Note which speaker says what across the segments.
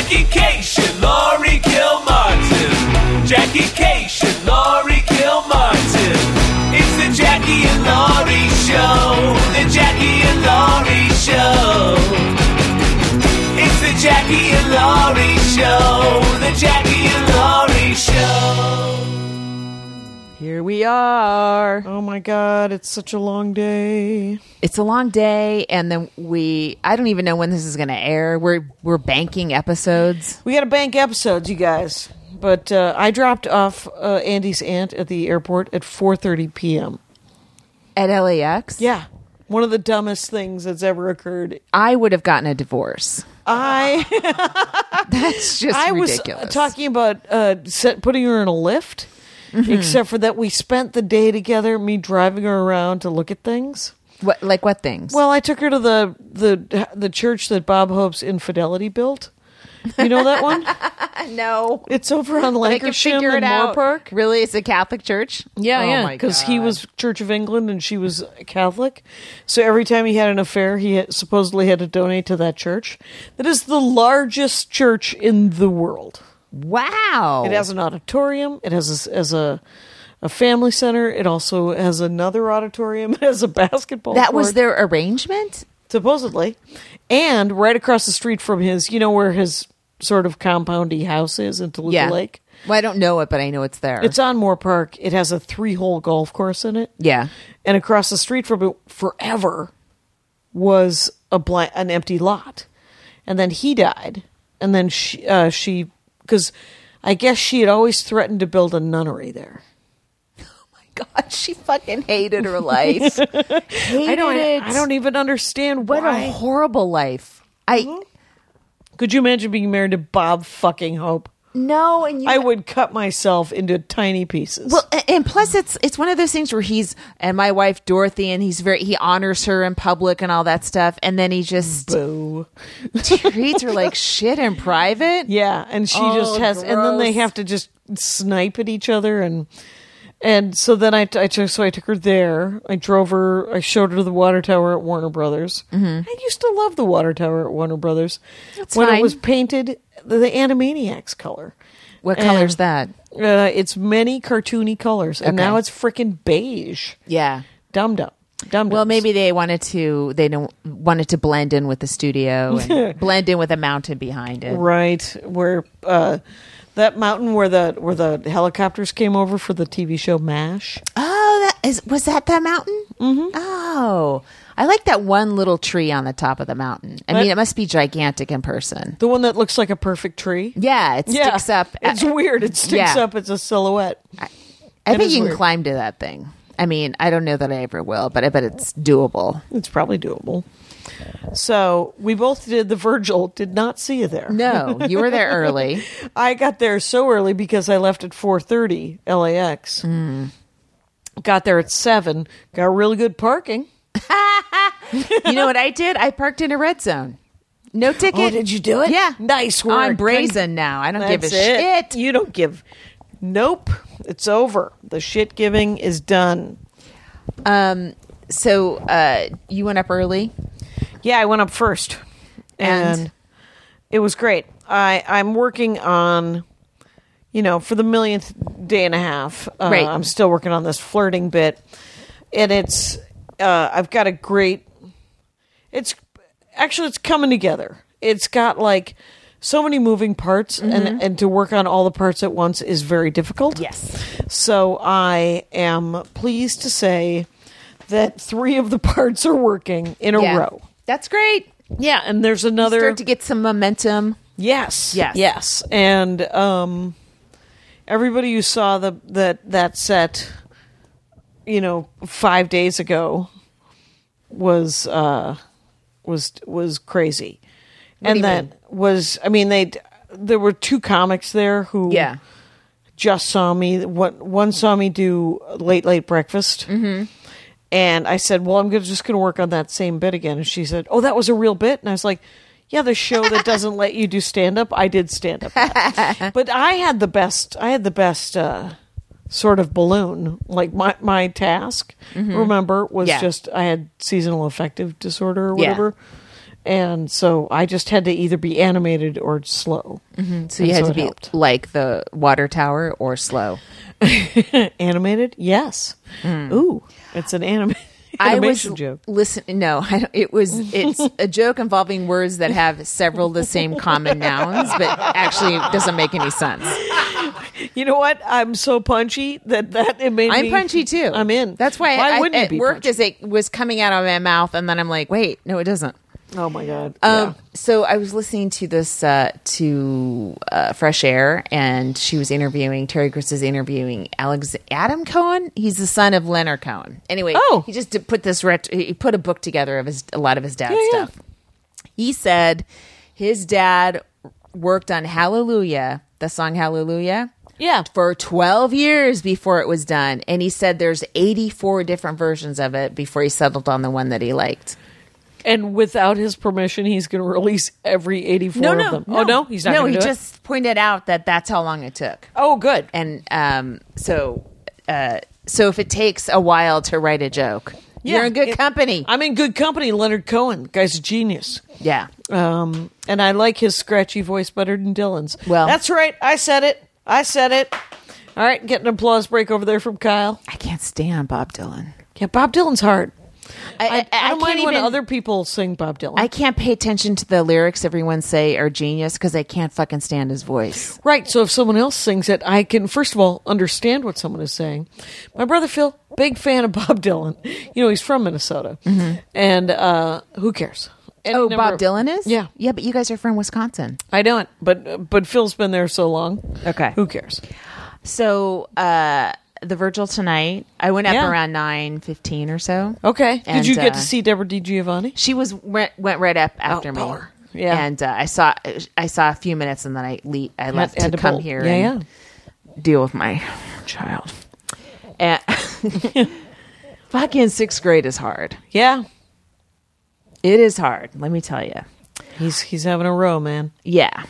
Speaker 1: Jackie Cation, Laurie Kilmartin. Jackie Cation, Laurie Kilmartin. It's the Jackie and Laurie Show. The Jackie and Laurie Show. It's the Jackie and Laurie Show. The Jackie and Laurie Show.
Speaker 2: Here we are.
Speaker 3: Oh my God, it's such a long day.
Speaker 2: It's a long day, and then I don't even know when this is going to air. We're banking episodes.
Speaker 3: We got to bank episodes, you guys. But I dropped off Andy's aunt at the airport at 4:30 p.m.
Speaker 2: At LAX?
Speaker 3: Yeah. One of the dumbest things that's ever occurred.
Speaker 2: I would have gotten a divorce. That's just ridiculous.
Speaker 3: I was talking about putting her in a lift, except for that we spent the day together, me driving her around to look at things.
Speaker 2: What things?
Speaker 3: Well, I took her to the church that Bob Hope's Infidelity built. You know that one?
Speaker 2: No.
Speaker 3: It's over on Lancashire in Moore Park.
Speaker 2: Really? It's a Catholic church?
Speaker 3: Yeah, because he was Church of England and she was Catholic. So every time he had an affair, he supposedly had to donate to that church. That is the largest church in the world.
Speaker 2: Wow.
Speaker 3: It has an auditorium. It has a family center. It also has another auditorium. It has a basketball court.
Speaker 2: That was their arrangement?
Speaker 3: Supposedly. And right across the street from his, where his sort of compoundy house is in Toluca Lake?
Speaker 2: Well, I don't know it, but I know it's there.
Speaker 3: It's on Moore Park. It has a 3-hole golf course in it.
Speaker 2: Yeah.
Speaker 3: And across the street from it forever was an empty lot. And then he died. And then she, because I guess she had always threatened to build a nunnery there.
Speaker 2: God, she fucking hated her life. I
Speaker 3: don't even understand
Speaker 2: why. What
Speaker 3: a
Speaker 2: horrible life.
Speaker 3: Could you imagine being married to Bob fucking Hope?
Speaker 2: No, and
Speaker 3: I would cut myself into tiny pieces.
Speaker 2: Well, and plus it's one of those things where and my wife Dorothy, and he honors her in public and all that stuff, and then he just treats her like shit in private.
Speaker 3: Yeah, and she just has,
Speaker 2: gross.
Speaker 3: and then they have to just snipe at each other And so then I took her there. I showed her the water tower at Warner Brothers. Mm-hmm. I used to love the water tower at Warner Brothers.
Speaker 2: That's
Speaker 3: when
Speaker 2: fine.
Speaker 3: It was painted the Animaniacs color.
Speaker 2: What color's that?
Speaker 3: It's many cartoony colors, and
Speaker 2: Okay.
Speaker 3: now it's freaking beige.
Speaker 2: Yeah.
Speaker 3: Dumb.
Speaker 2: Well, maybe they wanted to blend in with the studio and blend in with a mountain behind it.
Speaker 3: Right. Where that mountain where the helicopters came over for the TV show MASH.
Speaker 2: Oh, was that mountain? Mm-hmm. Oh, I like that one little tree on the top of the mountain. I mean, it must be gigantic in person.
Speaker 3: The one that looks like a perfect tree.
Speaker 2: Yeah, it sticks up.
Speaker 3: It's weird. It sticks up. It's a silhouette.
Speaker 2: I think you can climb to that thing. I mean, I don't know that I ever will, but I bet it's doable.
Speaker 3: It's probably doable. So we both did the Virgil. Did not see you there.
Speaker 2: No, you were there early.
Speaker 3: I got there so early because I left at 4:30 LAX. Got there at 7. Got really good parking.
Speaker 2: You know what I did? I parked in a red zone. No ticket.
Speaker 3: Oh, did you do it?
Speaker 2: Yeah.
Speaker 3: Nice work.
Speaker 2: I'm brazen now. I don't give a shit.
Speaker 3: You don't give. Nope. It's over. The shit giving is done.
Speaker 2: So you went up early?
Speaker 3: Yeah, I went up first. And it was great. I'm working on, for the millionth day and a half.
Speaker 2: Right.
Speaker 3: I'm still working on this flirting bit. And it's, I've got a great, it's coming together. It's got like so many moving parts, and to work on all the parts at once is very difficult.
Speaker 2: Yes.
Speaker 3: So I am pleased to say that 3 of the parts are working in a row.
Speaker 2: That's great.
Speaker 3: Yeah, and there's another.
Speaker 2: You start to get some momentum.
Speaker 3: Yes. And everybody who saw that set, 5 days ago, was crazy. And that was, there were 2 comics there who just saw me. One saw me do Late Breakfast. Mm-hmm. And I said, well, I'm just going to work on that same bit again. And she said, oh, that was a real bit? And I was like, yeah, the show that doesn't let you do stand-up, I did stand-up. But I had the best sort of balloon. Like my task, remember, was just, I had seasonal affective disorder or whatever. And so I just had to either be animated or slow.
Speaker 2: Mm-hmm. So you had to be
Speaker 3: helped.
Speaker 2: like the water tower or slow.
Speaker 3: Animated? Yes. Ooh, it's an animation joke.
Speaker 2: No, it's a joke involving words that have several of the same common nouns, but actually doesn't make any sense.
Speaker 3: You know what? I'm so punchy that it made
Speaker 2: I'm
Speaker 3: me...
Speaker 2: punchy too.
Speaker 3: I'm in.
Speaker 2: That's why
Speaker 3: wouldn't
Speaker 2: it worked as it was coming out of my mouth, and then I'm like, wait, no, it doesn't.
Speaker 3: Oh my God. Yeah.
Speaker 2: So I was listening to this Fresh Air, and Terry Crews is interviewing Adam Cohen. He's the son of Leonard Cohen. Anyway, he just put he put a book together of a lot of his dad's stuff. He said his dad worked on Hallelujah, the song Hallelujah.
Speaker 3: Yeah.
Speaker 2: For 12 years before it was done. And he said there's 84 different versions of it before he settled on the one that he liked.
Speaker 3: And without his permission, he's going to release every 84 of them. Oh, no? He's not going to do it?
Speaker 2: No, he just pointed out that that's how long it took.
Speaker 3: Oh, good.
Speaker 2: And so if it takes a while to write a joke, you're in good company.
Speaker 3: I'm in good company. Leonard Cohen. Guy's a genius.
Speaker 2: Yeah.
Speaker 3: And I like his scratchy voice better than Dylan's.
Speaker 2: Well,
Speaker 3: that's right. I said it. All right, get an applause break over there from Kyle.
Speaker 2: I can't stand Bob Dylan.
Speaker 3: Yeah, Bob Dylan's hard. I don't mind when
Speaker 2: even
Speaker 3: other people sing Bob Dylan.
Speaker 2: I can't pay attention to the lyrics everyone say are genius because I can't fucking stand his voice.
Speaker 3: Right, so if someone else sings it, I can, first of all, understand what someone is saying. My brother Phil, big fan of Bob Dylan. You know, he's from Minnesota. Mm-hmm. And who cares?
Speaker 2: Bob Dylan is?
Speaker 3: Yeah.
Speaker 2: Yeah, but you guys are from Wisconsin.
Speaker 3: I don't, but Phil's been there so long.
Speaker 2: Okay.
Speaker 3: Who cares?
Speaker 2: So, the Virgil tonight, I went up around 9:15 or so.
Speaker 3: Okay.
Speaker 2: And,
Speaker 3: did you get to see Deborah DiGiovanni?
Speaker 2: She went right up after me.
Speaker 3: Power. Yeah.
Speaker 2: And I saw a few minutes, and then I left to come
Speaker 3: bolt.
Speaker 2: here and deal with my child. And fucking 6th grade is hard.
Speaker 3: Yeah.
Speaker 2: It is hard, let me tell you.
Speaker 3: He's having a row, man.
Speaker 2: Yeah.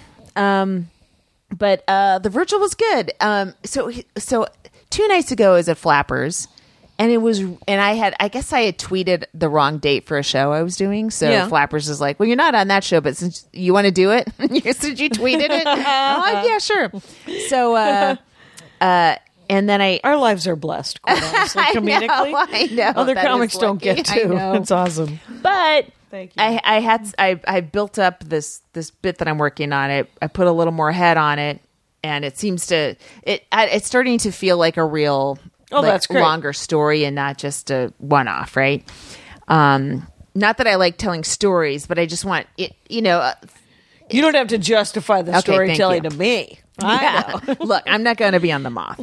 Speaker 2: But the Virgil was good. So 2 nights ago I was at Flappers, and I guess I had tweeted the wrong date for a show I was doing. So Flappers is like, well, you're not on that show, but since you want to do it, since you tweeted it, I'm like, yeah, sure. So, and then
Speaker 3: our lives are blessed, quite honestly, comedically.
Speaker 2: I know.
Speaker 3: Other comics don't get to. It's awesome.
Speaker 2: But
Speaker 3: thank you.
Speaker 2: I built up this bit that I'm working on. I put a little more head on it, and it seems to it's starting to feel like a real
Speaker 3: that's great.
Speaker 2: Longer story and not just a one-off, right? Not that I like telling stories, but I just want it. You
Speaker 3: don't have to justify the storytelling to me. I know.
Speaker 2: Look, I'm not going to be on the Moth.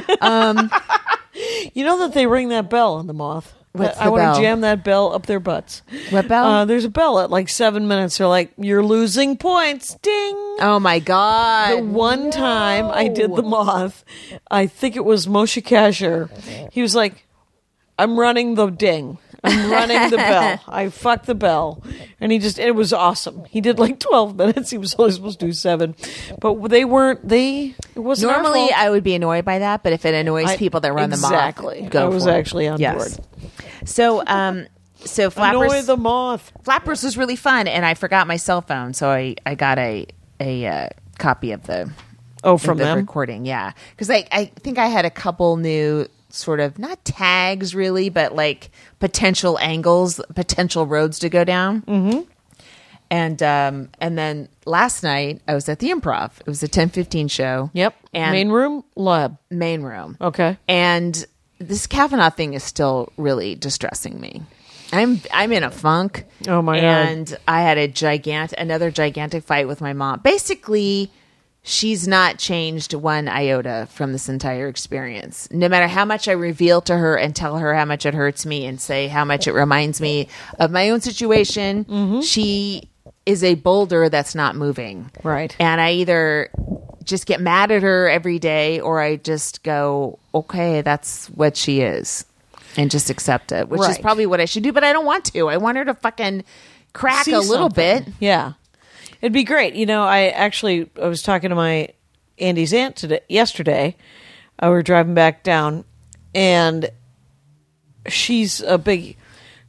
Speaker 3: You know that they ring that bell on the Moth.
Speaker 2: What's
Speaker 3: I
Speaker 2: the
Speaker 3: want
Speaker 2: bell?
Speaker 3: to jam that bell up their butts.
Speaker 2: What bell?
Speaker 3: There's a bell at like 7 minutes. They're like, you're losing points. Ding.
Speaker 2: Oh my God.
Speaker 3: The one time I did the Moth, I think it was Moshe Kasher. He was like, I'm running the ding. I'm running the bell. I fucked the bell. And it was awesome. He did like 12 minutes. He was only supposed to do 7. But it wasn't
Speaker 2: Normally
Speaker 3: our fault.
Speaker 2: I would be annoyed by that, but if it annoys people that run the Moth,
Speaker 3: exactly.
Speaker 2: go
Speaker 3: I was
Speaker 2: for it.
Speaker 3: actually on board.
Speaker 2: So Flappers,
Speaker 3: Annoy the Moth.
Speaker 2: Flappers was really fun, and I forgot my cell phone, so I got a copy of the
Speaker 3: from them
Speaker 2: recording. Yeah, because I think I had a couple new sort of not tags really, but like potential angles, potential roads to go down. Mm-hmm. And then last night I was at the Improv. It was a 10:15 show.
Speaker 3: Yep.
Speaker 2: And
Speaker 3: main room, lab.
Speaker 2: Main room.
Speaker 3: Okay.
Speaker 2: And this Kavanaugh thing is still really distressing me. I'm in a funk.
Speaker 3: Oh my God.
Speaker 2: And I had another gigantic fight with my mom. Basically, she's not changed one iota from this entire experience. No matter how much I reveal to her and tell her how much it hurts me and say how much it reminds me of my own situation, she is a boulder that's not moving.
Speaker 3: Right.
Speaker 2: And I either just get mad at her every day or I just go, okay, that's what she is. And just accept it, which is probably what I should do, but I don't want to. I want her to fucking crack a little bit.
Speaker 3: Yeah. It'd be great. I was talking to my Andy's aunt yesterday. We were driving back down, and she's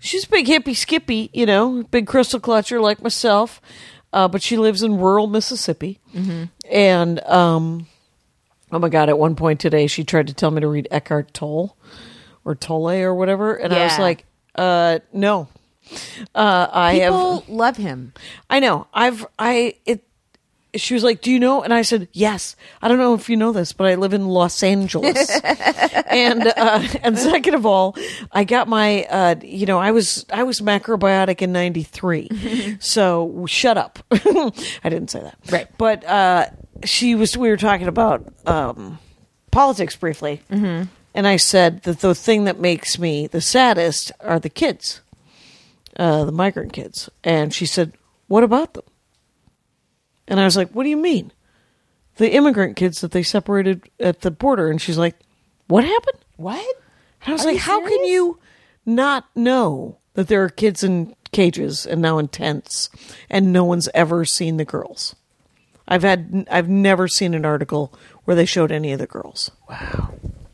Speaker 3: she's a big hippie skippy, big crystal clutcher like myself. But she lives in rural Mississippi. Mm-hmm. And, oh my God, at one point today, she tried to tell me to read Eckhart Tolle or Tolle or whatever. And I was like, no.
Speaker 2: People love him.
Speaker 3: I know. She was like, do you know? And I said, yes. I don't know if you know this, but I live in Los Angeles. and second of all, I got my, I was macrobiotic in 93. So shut up. I didn't say that.
Speaker 2: Right.
Speaker 3: But, we were talking about, politics briefly. Mm-hmm. And I said that the thing that makes me the saddest are the kids, the migrant kids. And she said, what about them? And I was like, what do you mean? The immigrant kids that they separated at the border. And she's like, what happened?
Speaker 2: What?
Speaker 3: And I was like, how can you not know that there are kids in cages and now in tents and no one's ever seen the girls? I've never seen an article where they showed any of the girls.
Speaker 2: Wow.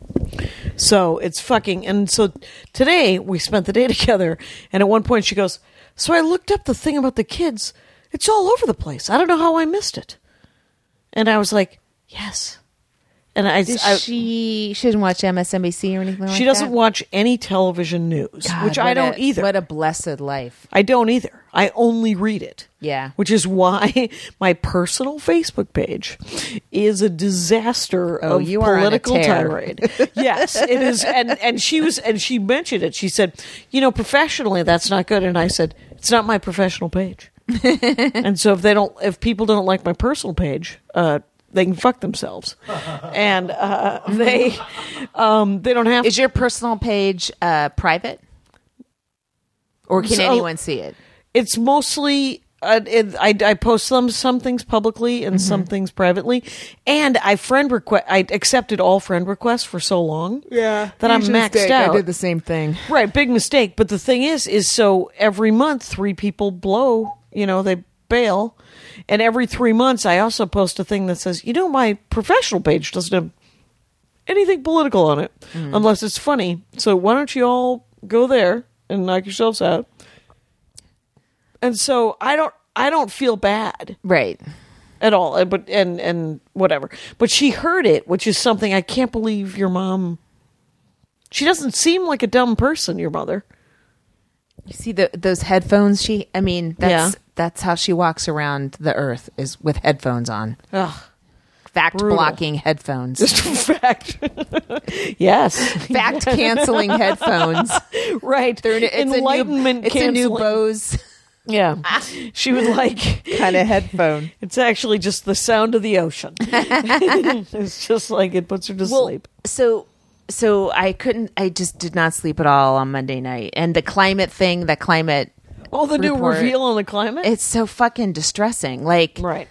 Speaker 3: So it's fucking, and so today we spent the day together, and at one point she goes, so I looked up the thing about the kids. It's all over the place. I don't know how I missed it. And I was like, yes. And
Speaker 2: she didn't watch MSNBC or anything like that?
Speaker 3: She doesn't watch any television news,
Speaker 2: God,
Speaker 3: which I don't either.
Speaker 2: What a blessed life.
Speaker 3: I don't either. I only read it.
Speaker 2: Yeah.
Speaker 3: Which is why my personal Facebook page is a disaster of political tirade. Yes, it is. And she mentioned it. She said, professionally that's not good. And I said, it's not my professional page. And so if people don't like my personal page, they can fuck themselves. And they don't have.
Speaker 2: Is your personal page private, or can anyone see it?
Speaker 3: It's mostly I post some things publicly and some things privately, and I accepted all friend requests for so long that I'm maxed out.
Speaker 2: I did the same thing.
Speaker 3: Right, big mistake. But the thing is so every month 3 people blow. They bail, and every 3 months I also post a thing that says, my professional page doesn't have anything political on it unless it's funny. So why don't you all go there and knock yourselves out? And so I don't feel bad,
Speaker 2: right,
Speaker 3: at all. But and whatever. But she heard it, which is something I can't believe your mom. She doesn't seem like a dumb person. Your mother.
Speaker 2: You see those headphones? That's how she walks around the earth, is with headphones on.
Speaker 3: Ugh.
Speaker 2: Fact-blocking headphones.
Speaker 3: Just fact. Yes.
Speaker 2: Fact-canceling headphones.
Speaker 3: Right. Enlightenment
Speaker 2: it's a new Bose.
Speaker 3: Yeah. She would like...
Speaker 2: kind of headphone.
Speaker 3: It's actually just the sound of the ocean. It's just like it puts her to sleep.
Speaker 2: So I just did not sleep at all on Monday night. And the climate thing,
Speaker 3: Oh, the new reveal on the climate?
Speaker 2: It's so fucking distressing. Like,
Speaker 3: right.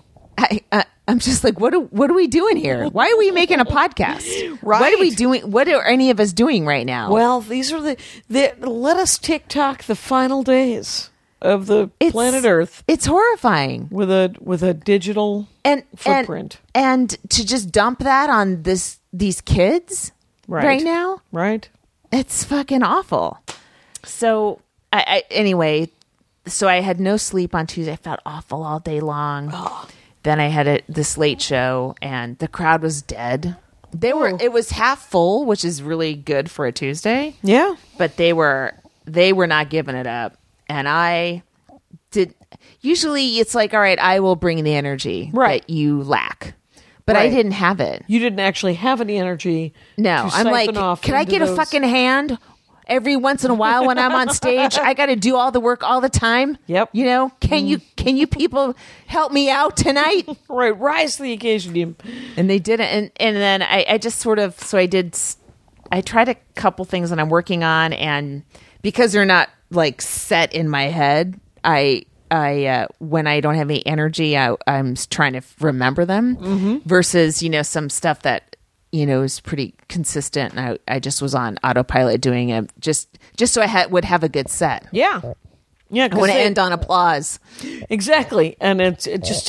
Speaker 2: I'm just like, what are we doing here? Why are we making a podcast?
Speaker 3: Right.
Speaker 2: What are we doing? What are any of us doing right now?
Speaker 3: Well, these are let us TikTok the final days of the planet Earth.
Speaker 2: It's horrifying.
Speaker 3: With a digital footprint.
Speaker 2: And to just dump that on these kids right now.
Speaker 3: Right.
Speaker 2: It's fucking awful. So anyway, so I had no sleep on Tuesday. I felt awful all day long. Oh. Then I had this late show, and the crowd was dead. It was half full, which is really good for a Tuesday.
Speaker 3: Yeah,
Speaker 2: but they were not giving it up, and I did. Usually, it's like, all right, I will bring the energy that you lack. But I didn't have it.
Speaker 3: You didn't actually have any energy.
Speaker 2: No, I'm like, can I get a fucking hand? Every once in a while when I'm on stage, I got to do all the work all the time.
Speaker 3: Yep.
Speaker 2: Can you people help me out tonight?
Speaker 3: Right. Rise to the occasion.
Speaker 2: And they didn't. And then I just sort of, I tried a couple things that I'm working on, and because they're not like set in my head, I when I don't have any energy, I'm trying to remember them versus, some stuff that, is pretty consistent. And I just was on autopilot doing it just so I would have a good set.
Speaker 3: Yeah. Yeah.
Speaker 2: I want to end on applause.
Speaker 3: Exactly. And it's just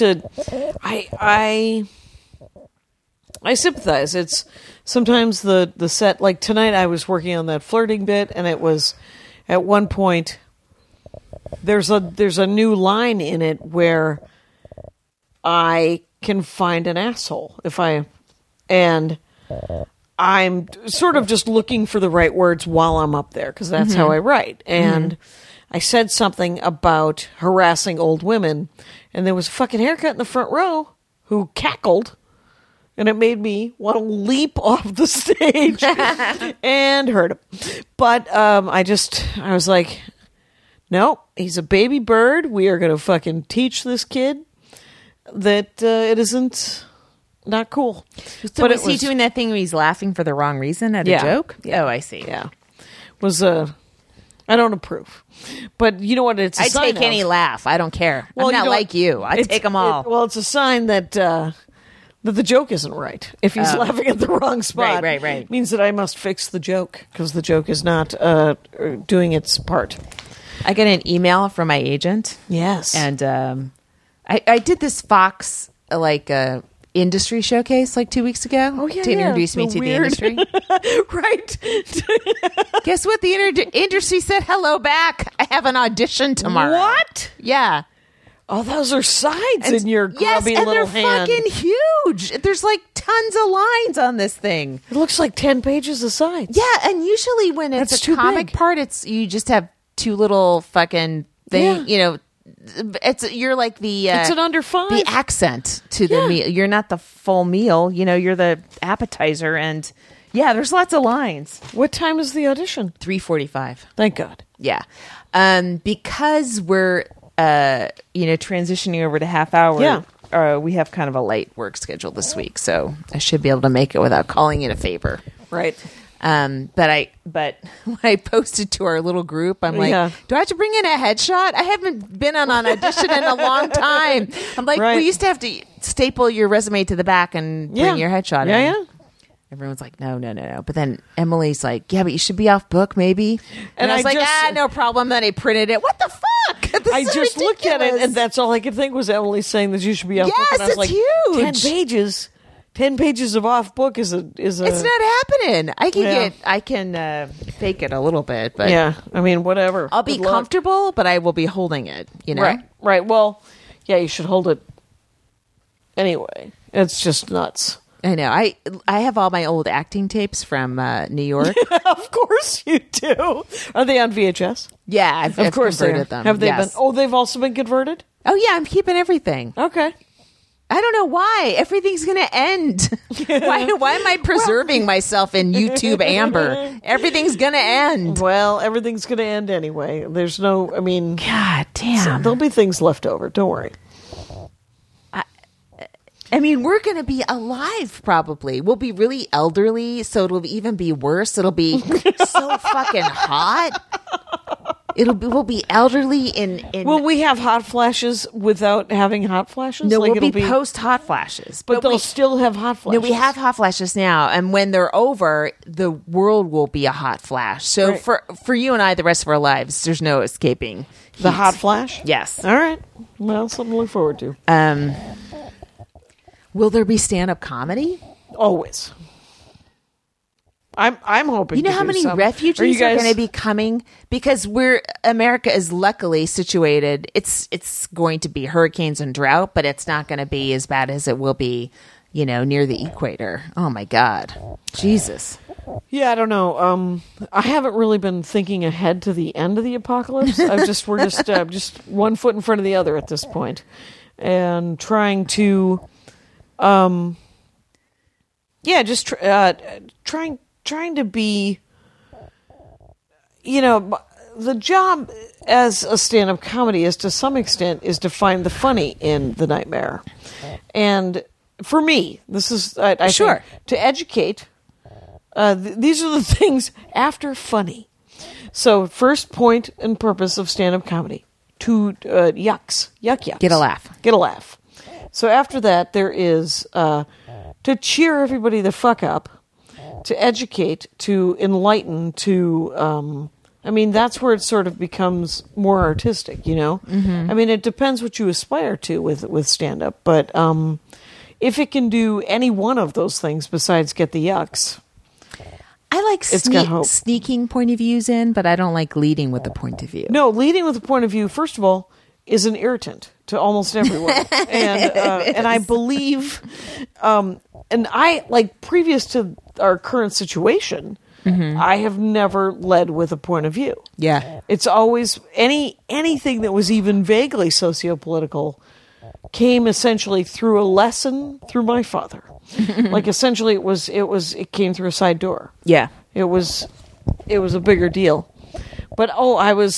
Speaker 3: I sympathize. It's sometimes the set, like tonight I was working on that flirting bit, and it was at one point there's a new line in it where I can find an asshole and I'm sort of just looking for the right words while I'm up there, because that's how I write. And I said something about harassing old women, and there was a fucking haircut in the front row who cackled, and it made me want to leap off the stage and hurt him. But I was like, no, he's a baby bird. We are going to fucking teach this kid that it isn't not cool.
Speaker 2: So but was he doing that thing where he's laughing for the wrong reason at a joke?
Speaker 3: Yeah.
Speaker 2: Oh, I see.
Speaker 3: Yeah. I don't approve. But you know what it's a
Speaker 2: I
Speaker 3: sign
Speaker 2: take any
Speaker 3: of?
Speaker 2: laugh. I don't care. Well, I'm not like you. I take them all.
Speaker 3: Well, it's a sign that the joke isn't right. If he's laughing at the wrong spot,
Speaker 2: right.
Speaker 3: It means that I must fix the joke, because the joke is not doing its part.
Speaker 2: I got an email from my agent.
Speaker 3: Yes.
Speaker 2: And I did this Fox industry showcase 2 weeks ago to introduce me to the industry.
Speaker 3: Right.
Speaker 2: Guess what? The industry said hello back. I have an audition tomorrow.
Speaker 3: What?
Speaker 2: Yeah.
Speaker 3: Oh, those are sides in your grubby little hand.
Speaker 2: They're fucking huge. There's tons of lines on this thing.
Speaker 3: It looks like 10 pages of sides.
Speaker 2: Yeah, and usually when it's
Speaker 3: That's
Speaker 2: a
Speaker 3: too
Speaker 2: comic
Speaker 3: big.
Speaker 2: part, you just have two little fucking thing.
Speaker 3: Yeah.
Speaker 2: You're like the
Speaker 3: it's an under 5.
Speaker 2: the accent to the meal. You're not the full meal. You're the appetizer, and there's lots of lines.
Speaker 3: What time is the audition?
Speaker 2: 3:45.
Speaker 3: Thank God.
Speaker 2: Yeah, because we're transitioning over to half hour.
Speaker 3: Yeah.
Speaker 2: We have kind of a light work schedule this week, so I should be able to make it without calling it a favor.
Speaker 3: Right.
Speaker 2: But when I posted to our little group, I'm like, do I have to bring in a headshot? I haven't been on an audition in a long time. I'm like, we used to have to staple your resume to the back and bring your headshot in.
Speaker 3: Yeah.
Speaker 2: Everyone's like, no. But then Emily's like, yeah, but you should be off book maybe. And I was like, no problem. Then I printed it. What the fuck?
Speaker 3: I just looked at it, and that's all I could think was Emily saying that you should be off book.
Speaker 2: Yes,
Speaker 3: and I was
Speaker 2: it's
Speaker 3: like,
Speaker 2: huge.
Speaker 3: 10 pages of off book is a.
Speaker 2: It's not happening. I can fake it a little bit, but
Speaker 3: I mean, whatever.
Speaker 2: I'll be comfortable, but I will be holding it.
Speaker 3: Right. Well, you should hold it anyway. It's just nuts.
Speaker 2: I know. I have all my old acting tapes from New York.
Speaker 3: Of course you do. Are they on VHS?
Speaker 2: Yeah, I've converted them.
Speaker 3: Have they been? Oh, they've also been converted?
Speaker 2: Oh yeah, I'm keeping everything.
Speaker 3: Okay.
Speaker 2: I don't know why. Everything's going to end. Why am I preserving myself in YouTube amber? Everything's going to end.
Speaker 3: Well, everything's going to end anyway. There's no,
Speaker 2: God damn.
Speaker 3: There'll be things left over. Don't worry.
Speaker 2: We're going to be alive probably. We'll be really elderly, so it'll even be worse. It'll be so fucking hot. We'll be elderly in.
Speaker 3: Will we have hot flashes without having hot flashes?
Speaker 2: No, we'll be post hot flashes,
Speaker 3: but they'll still have hot flashes.
Speaker 2: No, we have hot flashes now, and when they're over, the world will be a hot flash. So for you and I, the rest of our lives, there's no escaping
Speaker 3: the hot flash.
Speaker 2: Yes.
Speaker 3: All right. Well, something to look forward to.
Speaker 2: Will there be stand-up comedy?
Speaker 3: Always. I'm hoping.
Speaker 2: You know how many refugees are going to be coming, because America is luckily situated. It's going to be hurricanes and drought, but it's not going to be as bad as it will be, near the equator. Oh my God, Jesus.
Speaker 3: Yeah, I don't know. I haven't really been thinking ahead to the end of the apocalypse. We're just one foot in front of the other at this point, and trying to, trying to be, the job as a stand-up comedy is to some extent is to find the funny in the nightmare. And for me, this is, I think, to educate, these are the things after funny. So first point and purpose of stand-up comedy, to yucks.
Speaker 2: Get a laugh.
Speaker 3: So after that, there is to cheer everybody the fuck up, to educate, to enlighten, to that's where it sort of becomes more artistic, Mm-hmm. It depends what you aspire to with stand-up, but if it can do any one of those things besides get the yucks,
Speaker 2: I like sneaking point of views in, but I don't like leading with a point of view.
Speaker 3: No, leading with a point of view, first of all, is an irritant to almost everyone. And I believe, and I, like, previous to our current situation, I have never led with a point of view.
Speaker 2: Yeah.
Speaker 3: It's always anything that was even vaguely sociopolitical came essentially through a lesson through my father. Like, essentially it came through a side door.
Speaker 2: Yeah.
Speaker 3: It was a bigger deal. But I was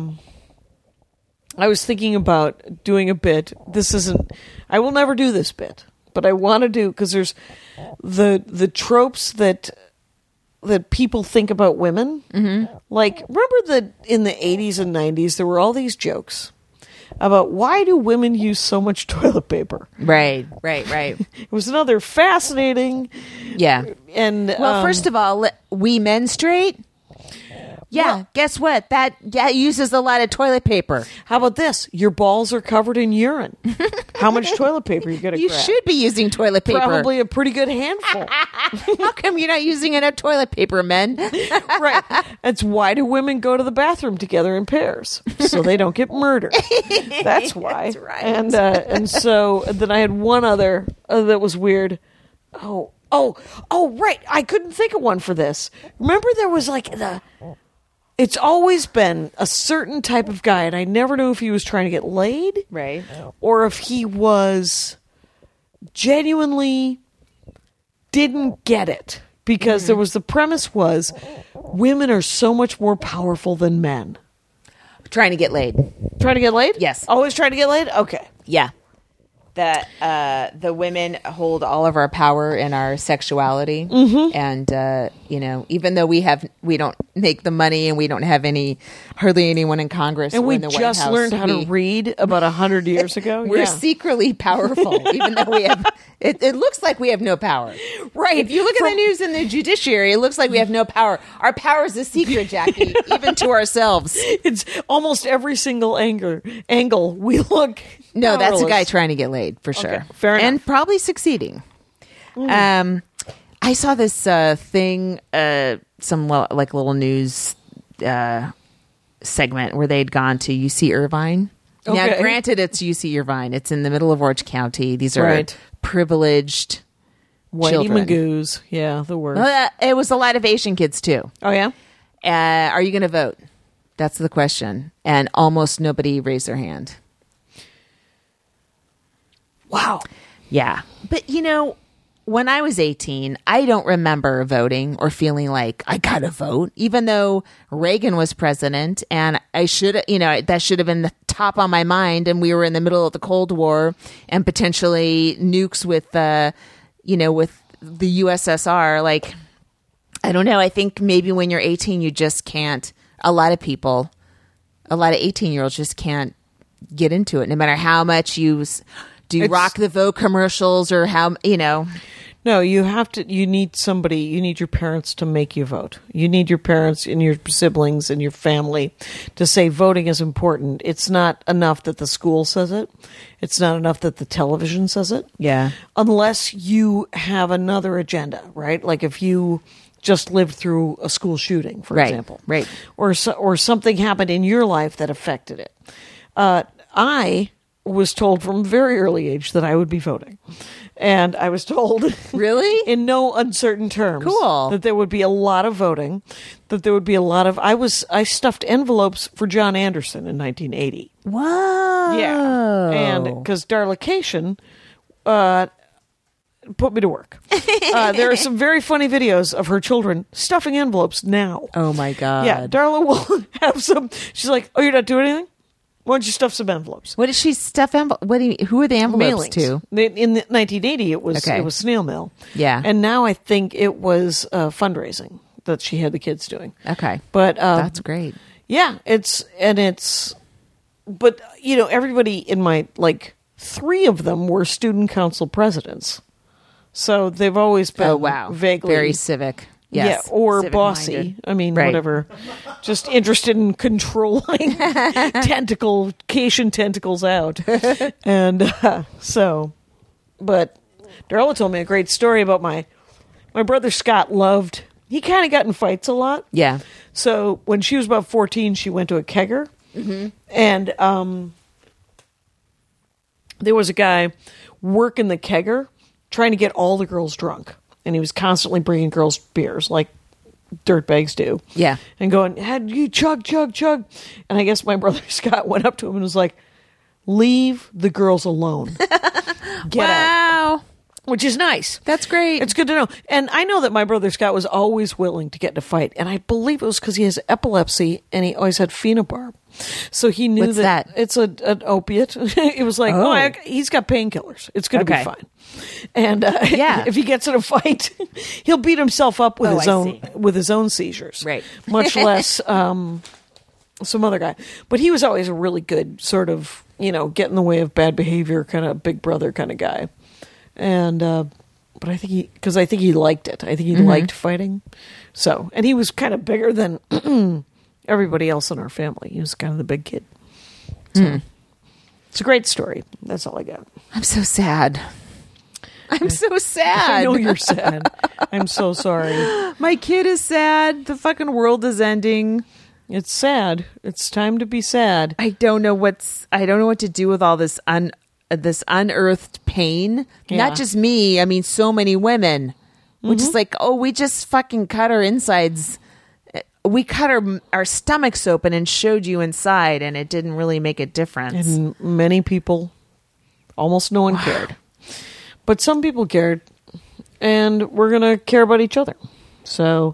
Speaker 3: thinking about doing a bit. I will never do this bit, but I want to do, because there's the tropes that people think about women. Mm-hmm. Like, remember that in the 80s and 90s, there were all these jokes about why do women use so much toilet paper?
Speaker 2: Right.
Speaker 3: It was another fascinating.
Speaker 2: Yeah.
Speaker 3: And
Speaker 2: well, first of all, we menstruate. Yeah, well, guess what? That uses a lot of toilet paper.
Speaker 3: How about this? Your balls are covered in urine. How much toilet paper are you going to grab?
Speaker 2: You should be using toilet paper.
Speaker 3: Probably a pretty good handful.
Speaker 2: How come you're not using enough toilet paper, men?
Speaker 3: Right. That's why do women go to the bathroom together in pairs? So they don't get murdered. That's why.
Speaker 2: That's right.
Speaker 3: And so then I had one other that was weird. Oh, right. I couldn't think of one for this. Remember there was like it's always been a certain type of guy, and I never knew if he was trying to get laid.
Speaker 2: Right.
Speaker 3: Or if he was genuinely didn't get it. Because there was the premise was women are so much more powerful than men.
Speaker 2: Trying to get laid.
Speaker 3: Trying to get laid?
Speaker 2: Yes.
Speaker 3: Always trying to get laid? Okay.
Speaker 2: Yeah. That the women hold all of our power in our sexuality, and even though we don't make the money and we don't have hardly anyone in Congress,
Speaker 3: and
Speaker 2: or
Speaker 3: we
Speaker 2: in the White
Speaker 3: just
Speaker 2: House,
Speaker 3: learned how to read about 100 years ago.
Speaker 2: We're secretly powerful, even though we have. It looks like we have no power.
Speaker 3: Right.
Speaker 2: If you look at the news in the judiciary, it looks like we have no power. Our power is a secret, Jackie, even to ourselves.
Speaker 3: It's almost every single angle we look.
Speaker 2: No, that's a guy trying to get laid, for sure.
Speaker 3: Okay, fair enough.
Speaker 2: And probably succeeding. I saw this thing, some little news segment where they'd gone to UC Irvine. Okay. Now, granted, it's UC Irvine. It's in the middle of Orange County. These are privileged children.
Speaker 3: Whitey Magoos. Yeah, the worst.
Speaker 2: It was a lot of Asian kids, too.
Speaker 3: Oh, yeah?
Speaker 2: Are you going to vote? That's the question. And almost nobody raised their hand.
Speaker 3: Wow.
Speaker 2: Yeah. But, when I was 18, I don't remember voting or feeling like I got to vote, even though Reagan was president and I should, that should have been the top on my mind. And we were in the middle of the Cold War and potentially nukes with, with the USSR. Like, I don't know. I think maybe when you're 18, you just can't, a lot of 18-year-olds just can't get into it, no matter how much you rock the vote commercials or how,
Speaker 3: No, you need your parents to make you vote. You need your parents and your siblings and your family to say voting is important. It's not enough that the school says it. It's not enough that the television says it.
Speaker 2: Yeah.
Speaker 3: Unless you have another agenda, right? Like if you just lived through a school shooting, for example.
Speaker 2: Right.
Speaker 3: Or something happened in your life that affected it. I was told from a very early age that I would be voting. And I was told,
Speaker 2: really,
Speaker 3: in no uncertain terms, that there would be a lot of voting, that there would be a lot of. I stuffed envelopes for John Anderson in 1980.
Speaker 2: Wow.
Speaker 3: Yeah, and because Darla Cation put me to work. There are some very funny videos of her children stuffing envelopes now.
Speaker 2: Oh my God.
Speaker 3: Yeah, Darla will have some. She's like, "Oh, you're not doing anything? Why don't you stuff some envelopes?"
Speaker 2: What did she stuff? Who are the envelopes
Speaker 3: to? In 1980, it was snail mail.
Speaker 2: Yeah,
Speaker 3: and now I think it was fundraising that she had the kids doing.
Speaker 2: Okay,
Speaker 3: but
Speaker 2: that's great.
Speaker 3: Yeah, but everybody in my 3 of them were student council presidents, so they've always been vaguely
Speaker 2: very civic. Yes,
Speaker 3: yeah, or bossy. Minded. I mean, whatever. Just interested in controlling Cation tentacles out. And but Darla told me a great story about my brother Scott loved he kind of got in fights a lot.
Speaker 2: Yeah.
Speaker 3: So when she was about 14, she went to a kegger. And there was a guy working the kegger trying to get all the girls drunk. And he was constantly bringing girls beers like dirtbags do.
Speaker 2: Yeah.
Speaker 3: And going, "Had you chug, chug, chug." And I guess my brother Scott went up to him and was like, "Leave the girls alone. Get out." Which is nice.
Speaker 2: That's great.
Speaker 3: It's good to know. And I know that my brother Scott was always willing to get in a fight. And I believe it was because he has epilepsy and he always had phenobarb. So he knew
Speaker 2: What's that?
Speaker 3: it's an opiate. It was like, he's got painkillers. It's going to be fine. And if he gets in a fight, he'll beat himself up with his own seizures.
Speaker 2: Right.
Speaker 3: Much less some other guy. But he was always a really good sort of, get in the way of bad behavior kind of big brother kind of guy. And but I think he liked it. I think he liked fighting. So, and he was kind of bigger than everybody else in our family. He was kind of the big kid. So it's a great story. That's all I got.
Speaker 2: I'm so sad. I'm so sad.
Speaker 3: I know you're sad. I'm so sorry.
Speaker 2: My kid is sad. The fucking world is ending.
Speaker 3: It's sad. It's time to be sad.
Speaker 2: I don't know what to do with all this unearthed pain.
Speaker 3: Yeah.
Speaker 2: Not just me. I mean, so many women. We're just like, we just fucking cut our insides. We cut our stomachs open and showed you inside, and it didn't really make a difference.
Speaker 3: And many people, almost no one cared. But some people cared, and we're going to care about each other. So,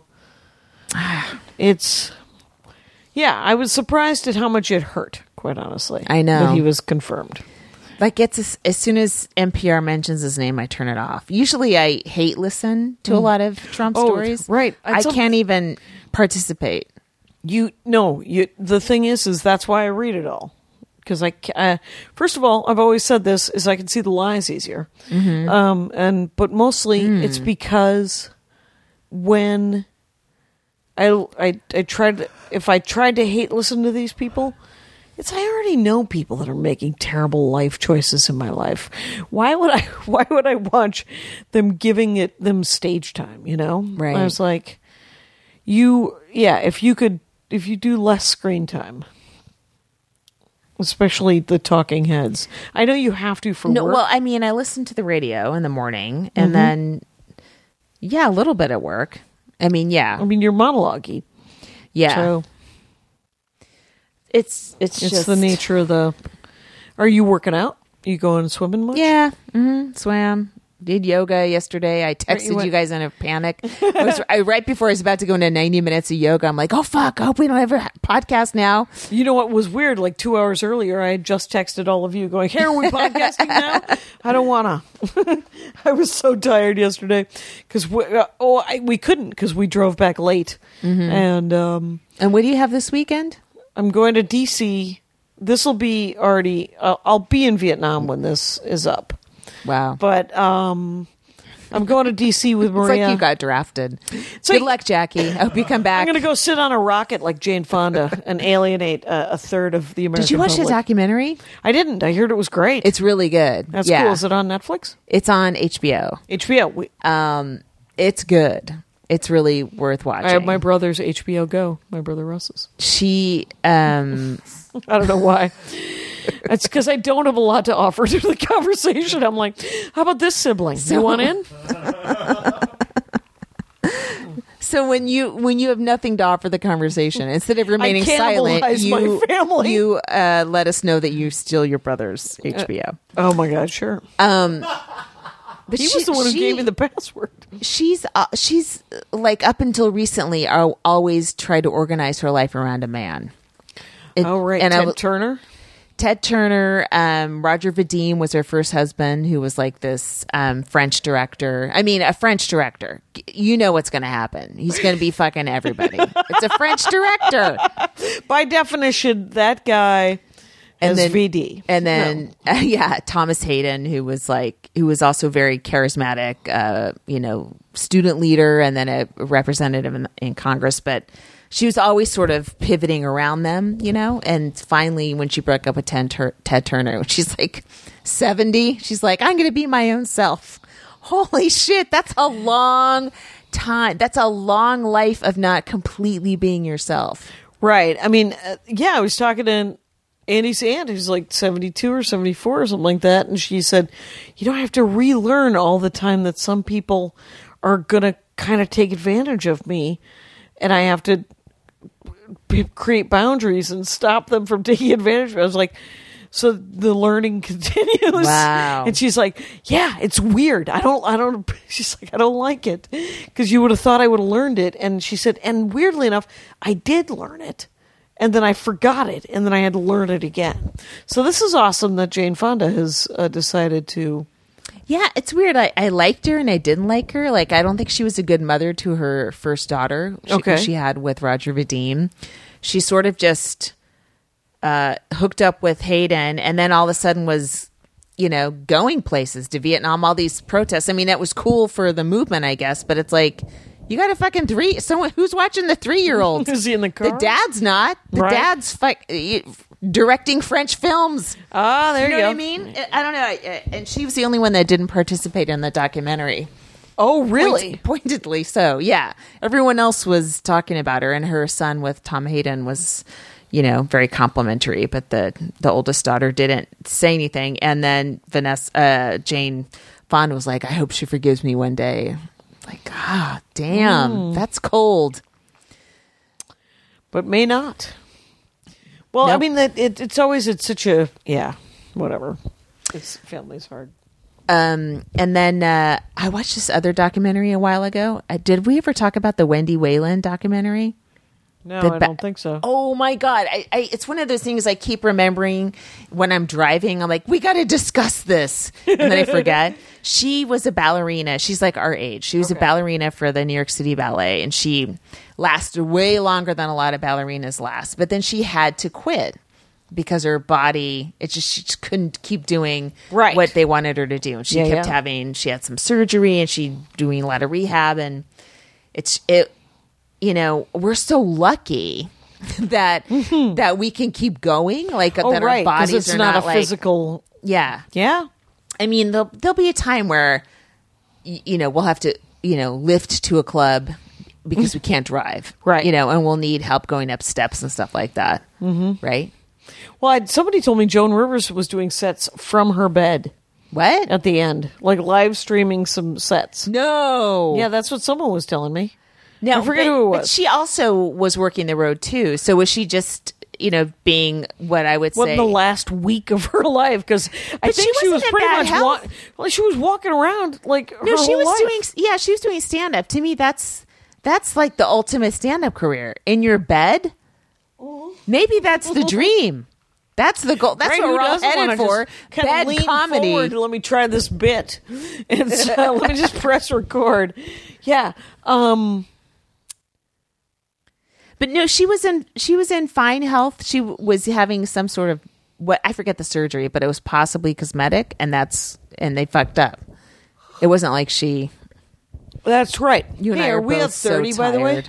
Speaker 3: I was surprised at how much it hurt, quite honestly.
Speaker 2: I know.
Speaker 3: That he was confirmed.
Speaker 2: Like, as soon as NPR mentions his name, I turn it off. Usually I hate listen to a lot of Trump stories.
Speaker 3: Right.
Speaker 2: I can't even participate.
Speaker 3: The thing is that's why I read it all. Because first of all, I've always said this, is I can see the lies easier. But mostly it's because when I tried to hate listen to these people, I already know people that are making terrible life choices in my life. Why would I watch them giving them stage time, Right. I was like, if you do less screen time, especially the talking heads. I know you have to for work.
Speaker 2: Well, I mean, I listen to the radio in the morning and then a little bit at work. I mean,
Speaker 3: you're monologue-y.
Speaker 2: Yeah.
Speaker 3: So
Speaker 2: it's just
Speaker 3: the nature of the. Are you working out? You going swimming much?
Speaker 2: Yeah. Swam. Did yoga yesterday. I texted you guys in a panic. Right before I was about to go into 90 minutes of yoga, I'm like, oh, fuck. I hope we don't ever podcast now.
Speaker 3: You know what was weird? Like 2 hours earlier, I had just texted all of you going, hey, are we podcasting now? I don't want to. I was so tired yesterday because we couldn't because we drove back late. And
Speaker 2: what do you have this weekend?
Speaker 3: I'm going to D.C. This will be already, I'll be in Vietnam when this is up.
Speaker 2: Wow.
Speaker 3: But I'm going to D.C. with Maria.
Speaker 2: It's like you got drafted. Good luck, Jackie. I hope you come back.
Speaker 3: I'm going to go sit on a rocket like Jane Fonda and alienate a third of the American public.
Speaker 2: Did you watch the documentary?
Speaker 3: I didn't. I heard it was great.
Speaker 2: It's really good.
Speaker 3: That's cool. Is it on Netflix?
Speaker 2: It's on HBO.
Speaker 3: HBO.
Speaker 2: It's good. It's really worth watching.
Speaker 3: I have my brother's HBO Go. My brother Russ's.
Speaker 2: She,
Speaker 3: I don't know why. It's because I don't have a lot to offer to the conversation. I'm like, how about this sibling? You want in?
Speaker 2: So when you have nothing to offer the converson, instead of remaining silent, you let us know that you steal your brother's HBO.
Speaker 3: Oh my God, sure. But he was the one who gave me the password.
Speaker 2: She's like up until recently, always tried to organize her life around a man.
Speaker 3: Right, and Ted Turner. Roger Vadim was her first husband, who was like this French director. I mean, a French director. You know what's going to happen. He's going to be fucking everybody. It's a French director. By definition, that guy is VD.
Speaker 2: And then, Thomas Hayden, who was also very charismatic, student leader and then a representative in Congress. But she was always sort of pivoting around them, and finally when she broke up with Ted Turner, she's like 70, she's like, I'm going to be my own self. Holy shit, that's a long time. That's a long life of not completely being yourself.
Speaker 3: Right. I mean, I was talking to Andy's aunt, who's like 72 or 74 or something like that, and she said, I have to relearn all the time that some people are going to kind of take advantage of me, and I have to create boundaries and stop them from taking advantage of me. I was like, so the learning continues.
Speaker 2: Wow.
Speaker 3: And she's like, yeah, it's weird. She's like, I don't like it, because you would have thought I would have learned it. And she said, and weirdly enough, I did learn it. And then I forgot it, and then I had to learn it again. So this is awesome that Jane Fonda has decided to.
Speaker 2: Yeah, it's weird. I liked her and I didn't like her. Like, I don't think she was a good mother to her first daughter she had with Roger Vadim. She sort of just hooked up with Hayden, and then all of a sudden was, going places to Vietnam, all these protests. I mean, that was cool for the movement, I guess, but it's like, you got a fucking someone who's watching the 3-year-old.
Speaker 3: Is he in the car?
Speaker 2: The dad's not. The dad's directing French films.
Speaker 3: Ah, there you go.
Speaker 2: What I mean? I don't know. And she was the only one that didn't participate in the documentary.
Speaker 3: Oh, really?
Speaker 2: Pointedly so, yeah. Everyone else was talking about her, and her son with Tom Hayden was, very complimentary, but the oldest daughter didn't say anything. And then Jane Fonda was like, I hope she forgives me one day. Like, damn, that's cold.
Speaker 3: But may not. Well,
Speaker 2: Nope.
Speaker 3: I mean, it's such a, whatever. It's family's hard.
Speaker 2: And then I watched this other documentary a while ago. Did we ever talk about the Wendy Whalen documentary?
Speaker 3: No, I don't think so.
Speaker 2: Oh my God. It's one of those things I keep remembering when I'm driving. I'm like, we got to discuss this. And then I forget. She was a ballerina. She's like our age. She was a ballerina for the New York City Ballet, and she lasted way longer than a lot of ballerinas last. But then she had to quit because her body, she just couldn't keep doing what they wanted her to do. And she kept she had some surgery, and she doing a lot of rehab, and we're so lucky that we can keep going, like that our bodies
Speaker 3: it's
Speaker 2: are
Speaker 3: not a
Speaker 2: like,
Speaker 3: physical.
Speaker 2: Yeah. I mean, there'll be a time where we'll have to lift to a club because we can't drive,
Speaker 3: right?
Speaker 2: And we'll need help going up steps and stuff like that, right?
Speaker 3: Well, somebody told me Joan Rivers was doing sets from her bed.
Speaker 2: What?
Speaker 3: At the end, like live streaming some sets.
Speaker 2: No.
Speaker 3: Yeah, that's what someone was telling me.
Speaker 2: No,
Speaker 3: I forget who it was.
Speaker 2: But she also was working the road too. So was she just, being what I would say
Speaker 3: the last week of her life? Because I think she was pretty much she was walking around like her whole life.
Speaker 2: She was doing stand up. To me, that's like the ultimate stand up career in your bed. Maybe that's the dream. That's the goal. That's what we're all headed for. Bed comedy.
Speaker 3: Forward, let me try this bit. And let me just press record. Yeah.
Speaker 2: But no, she was in fine health. She was having some sort of I forget the surgery, but it was possibly cosmetic, and they fucked up. It wasn't like she.
Speaker 3: That's right.
Speaker 2: You and I are
Speaker 3: we
Speaker 2: both
Speaker 3: at 30,
Speaker 2: so
Speaker 3: by the way.
Speaker 2: tired.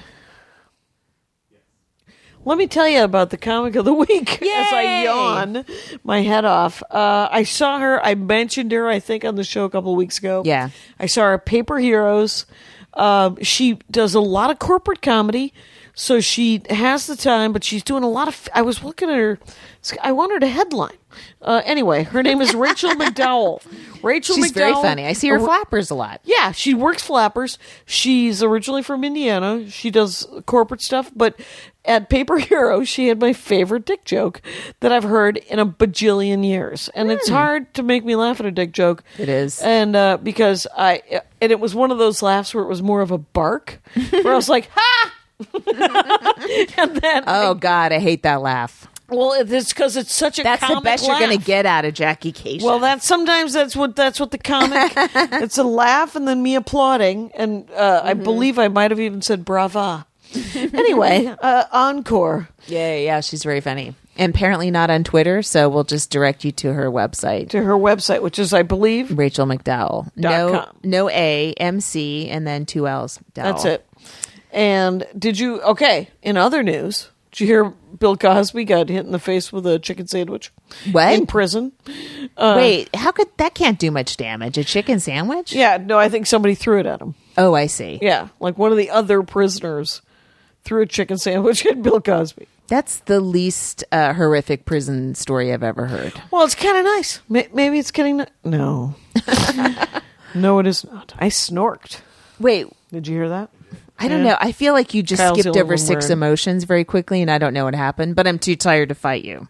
Speaker 3: Let me tell you about the comic of the week.
Speaker 2: Yay!
Speaker 3: As I yawn my head off. I saw her. I mentioned her, I think, on the show a couple of weeks ago.
Speaker 2: Yeah.
Speaker 3: I saw her at Paper Heroes. She does a lot of corporate comedy, so she has the time, but she's doing a lot of... I was looking at her. I want her to headline. Anyway, her name is Rachel McDowell.
Speaker 2: She's very funny. I see her flappers a lot.
Speaker 3: Yeah, she works flappers. She's originally from Indiana. She does corporate stuff, but at Paper Hero, she had my favorite dick joke that I've heard in a bajillion years. And it's hard to make me laugh at a dick joke.
Speaker 2: It is.
Speaker 3: And because it was one of those laughs where it was more of a bark, where I was like, ha! And then,
Speaker 2: oh, God, I hate that laugh.
Speaker 3: Well, it's because it's such a
Speaker 2: that's
Speaker 3: comic
Speaker 2: the best
Speaker 3: laugh.
Speaker 2: You're going to get out of Jackie Cation.
Speaker 3: Well, that's what the comic. It's a laugh and then me applauding, and I believe I might have even said brava. Anyway, encore.
Speaker 2: Yeah, she's very funny, and apparently not on Twitter. So we'll just direct you to her website.
Speaker 3: Which is, I believe,
Speaker 2: Rachel McDowell.
Speaker 3: .com.
Speaker 2: No A, MC, and then 2 L's. Dowell.
Speaker 3: That's it. And did you? Okay. In other news. Did you hear Bill Cosby got hit in the face with a chicken sandwich?
Speaker 2: What?
Speaker 3: In prison.
Speaker 2: Wait, how could that can't do much damage? A chicken sandwich?
Speaker 3: Yeah, no, I think somebody threw it at him.
Speaker 2: Oh, I see.
Speaker 3: Yeah, like one of the other prisoners threw a chicken sandwich at Bill Cosby.
Speaker 2: That's the least horrific prison story I've ever heard.
Speaker 3: Well, it's kind of nice. Maybe it's getting... No. No, it is not. I snorked.
Speaker 2: Wait,
Speaker 3: Did you hear that?
Speaker 2: I don't know. I feel like you just
Speaker 3: Kyle's
Speaker 2: skipped
Speaker 3: the
Speaker 2: over
Speaker 3: only
Speaker 2: 6
Speaker 3: word.
Speaker 2: emotions very quickly, and I don't know what happened, but I'm too tired to fight you.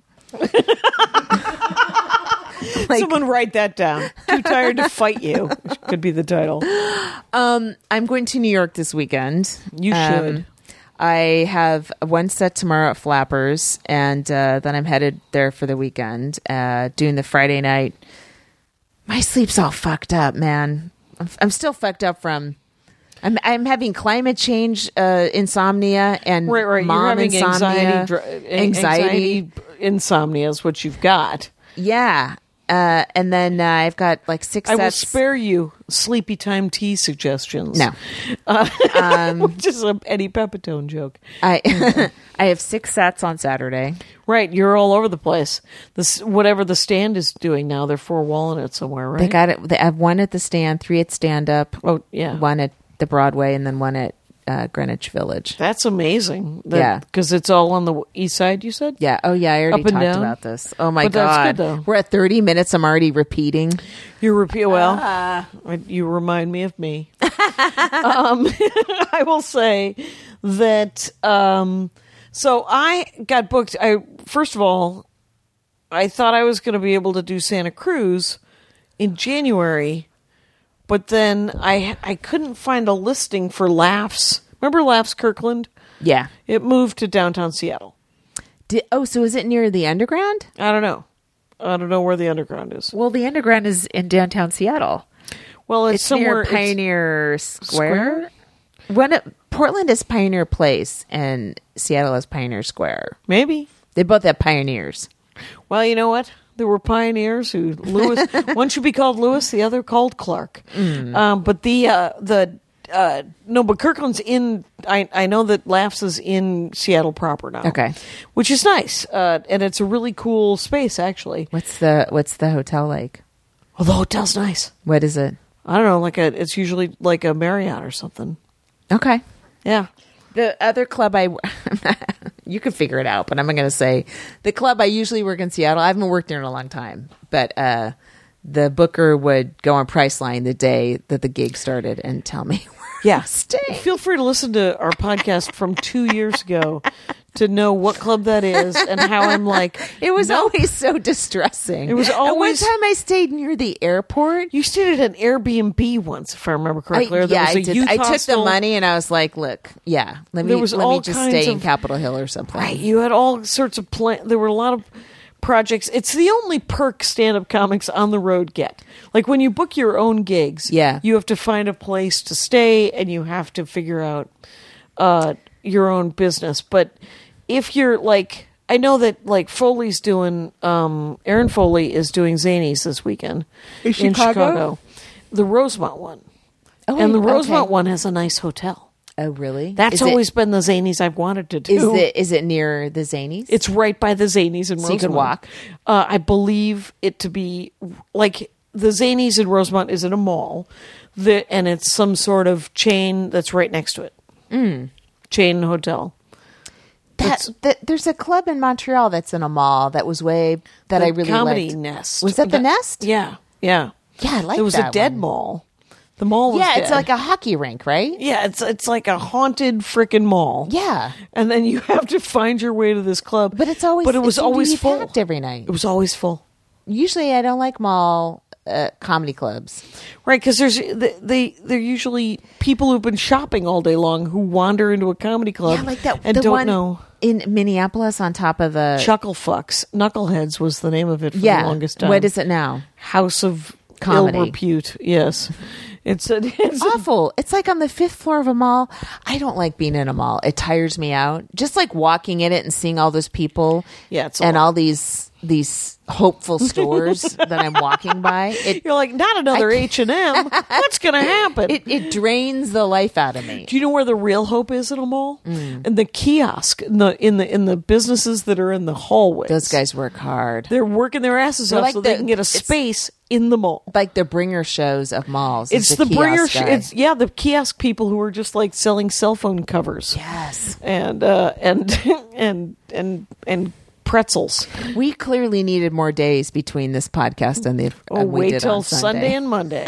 Speaker 2: Like,
Speaker 3: Someone write that down. Too tired to fight you. Could be the title.
Speaker 2: I'm going to New York this weekend.
Speaker 3: You should.
Speaker 2: I have one set tomorrow at Flappers, and then I'm headed there for the weekend, doing the Friday night. My sleep's all fucked up, man. I'm still fucked up from... I'm having climate change insomnia and
Speaker 3: Right.
Speaker 2: mom
Speaker 3: You're having
Speaker 2: insomnia.
Speaker 3: anxiety insomnia is what you've got.
Speaker 2: Yeah. And then I've got like 6
Speaker 3: I will
Speaker 2: sets.
Speaker 3: spare you sleepy time tea suggestions.
Speaker 2: No.
Speaker 3: Which is a Eddie Pepitone joke.
Speaker 2: I have 6 sets on Saturday.
Speaker 3: Right, you're all over the place. This whatever the stand is doing now, they're 4-walling it somewhere, right?
Speaker 2: They got it. They have 1 at the stand, 3 at stand up.
Speaker 3: Oh, yeah.
Speaker 2: 1 at the Broadway, and then 1 at Greenwich Village.
Speaker 3: That's amazing.
Speaker 2: Yeah.
Speaker 3: Because it's all on the east side, you said?
Speaker 2: Yeah. Oh, yeah. I already
Speaker 3: Up and
Speaker 2: talked
Speaker 3: down?
Speaker 2: about this. Oh my
Speaker 3: But
Speaker 2: god.
Speaker 3: that's good, though.
Speaker 2: We're at 30 minutes. I'm already repeating.
Speaker 3: You repeat, you remind me of me. I will say that, so I got booked. First of all, I thought I was going to be able to do Santa Cruz in January, but then I couldn't find a listing for Laughs. Remember Laughs Kirkland?
Speaker 2: Yeah.
Speaker 3: It moved to downtown Seattle.
Speaker 2: So is it near the Underground?
Speaker 3: I don't know. I don't know where the Underground is.
Speaker 2: Well, the Underground is in downtown Seattle.
Speaker 3: Well,
Speaker 2: It's
Speaker 3: somewhere
Speaker 2: near Pioneer Square. Portland is Pioneer Place, and Seattle is Pioneer Square.
Speaker 3: Maybe.
Speaker 2: They both have pioneers.
Speaker 3: Well, you know what? There were pioneers who one should be called Lewis, the other called Clark. But but Kirkland's in. I know that Laughs is in Seattle proper now.
Speaker 2: Okay,
Speaker 3: which is nice, and it's a really cool space actually.
Speaker 2: What's the hotel like?
Speaker 3: Well, the hotel's nice.
Speaker 2: What is it?
Speaker 3: I don't know, it's usually like a Marriott or something.
Speaker 2: Okay.
Speaker 3: Yeah.
Speaker 2: The other club you can figure it out, but I'm going to say the club I usually work in Seattle. I haven't worked there in a long time, but the booker would go on Priceline the day that the gig started and tell me where to stay.
Speaker 3: Feel free to listen to our podcast from 2 years ago to know what club that is and how I'm like.
Speaker 2: It was always so distressing.
Speaker 3: It was always.
Speaker 2: And one time I stayed near the airport.
Speaker 3: You stayed at an Airbnb once, if I remember correctly.
Speaker 2: I did.
Speaker 3: Youth
Speaker 2: I took the
Speaker 3: hostel.
Speaker 2: money and I was like, "Look, let me just stay in Capitol Hill or something."
Speaker 3: Right, you had all sorts of There were a lot of projects. It's the only perk stand-up comics on the road get. Like when you book your own gigs, you have to find a place to stay and you have to figure out your own business. But if you're like, I know that like Foley's doing, Aaron Foley is doing Zanies this weekend in Chicago. The Rosemont one.
Speaker 2: Oh,
Speaker 3: and the Rosemont one has a nice hotel.
Speaker 2: Oh, really?
Speaker 3: That's always been the Zanies I've wanted to do.
Speaker 2: Is it near the Zanies?
Speaker 3: It's right by the Zanies in Rosemont.
Speaker 2: So you could walk?
Speaker 3: I believe it to be like the Zanies in Rosemont is in a mall, and it's some sort of chain that's right next to it. Chain hotel.
Speaker 2: There's a club in Montreal that's in a mall that was I really
Speaker 3: Comedy
Speaker 2: liked.
Speaker 3: Nest.
Speaker 2: Was that the Nest?
Speaker 3: Yeah.
Speaker 2: Yeah, I like that.
Speaker 3: It was a dead
Speaker 2: one.
Speaker 3: mall. The mall was dead.
Speaker 2: It's like a hockey rink, right?
Speaker 3: Yeah, it's like a haunted freaking mall.
Speaker 2: Yeah.
Speaker 3: And then you have to find your way to this club.
Speaker 2: But it was always
Speaker 3: full.
Speaker 2: packed every night.
Speaker 3: It was always full.
Speaker 2: Usually I don't like mall comedy clubs.
Speaker 3: Right, because they're usually people who've been shopping all day long who wander into a comedy club
Speaker 2: like that,
Speaker 3: and
Speaker 2: the
Speaker 3: don't
Speaker 2: one
Speaker 3: know.
Speaker 2: In Minneapolis on top of the...
Speaker 3: Chuckle Fucks. Knuckleheads was the name of it for the longest time.
Speaker 2: What is it now?
Speaker 3: House of
Speaker 2: Comedy.
Speaker 3: Ill Repute, yes. It's
Speaker 2: awful. It's like on the 5th floor of a mall. I don't like being in a mall. It tires me out. Just like walking in it and seeing all those people.
Speaker 3: Yeah, it's
Speaker 2: and all these hopeful stores that I'm walking by.
Speaker 3: You're like, not another H&M. What's going to happen?
Speaker 2: It drains the life out of me.
Speaker 3: Do you know where the real hope is in a mall? In the kiosk, in the businesses that are in the hallways.
Speaker 2: Those guys work hard.
Speaker 3: They're working their asses off so they can get a space in the mall.
Speaker 2: Like the bringer shows of malls.
Speaker 3: It's the bringer. It's the kiosk people who are just like selling cell phone covers.
Speaker 2: Yes,
Speaker 3: and pretzels.
Speaker 2: We clearly needed more days between this podcast and the.
Speaker 3: Wait till Sunday and Monday.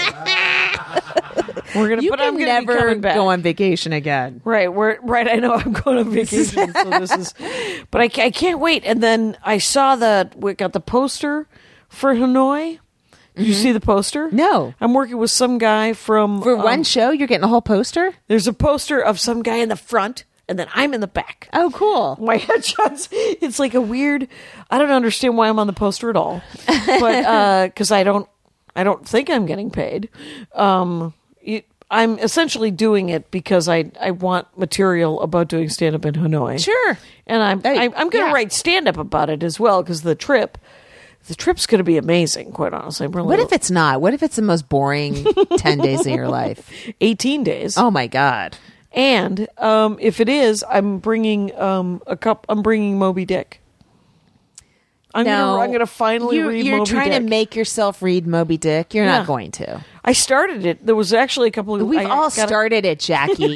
Speaker 3: I'm gonna
Speaker 2: never go on vacation again.
Speaker 3: Right. I know I'm going on vacation. So this is, but I can't wait. And then I saw we got the poster for Hanoi. Did you see the poster?
Speaker 2: No.
Speaker 3: I'm working with some guy from
Speaker 2: for one show. You're getting a whole poster.
Speaker 3: There's a poster of some guy in the front. And then I'm in the back.
Speaker 2: Oh, cool.
Speaker 3: My headshots. It's like a weird. I don't understand why I'm on the poster at all, but because I don't think I'm getting paid. I'm essentially doing it because I want material about doing stand up in Hanoi.
Speaker 2: Sure.
Speaker 3: And I'm going to write stand up about it as well because the trip's going to be amazing. Quite honestly,
Speaker 2: what if it's not? What if it's the most boring 10 days of your life?
Speaker 3: 18 days.
Speaker 2: Oh my God.
Speaker 3: And if it is, I'm bringing I'm bringing Moby Dick. I'm gonna finally read Moby Dick.
Speaker 2: You're trying to make yourself read Moby Dick. You're not going to.
Speaker 3: I started it. There was actually a couple of.
Speaker 2: We've all started it, Jackie.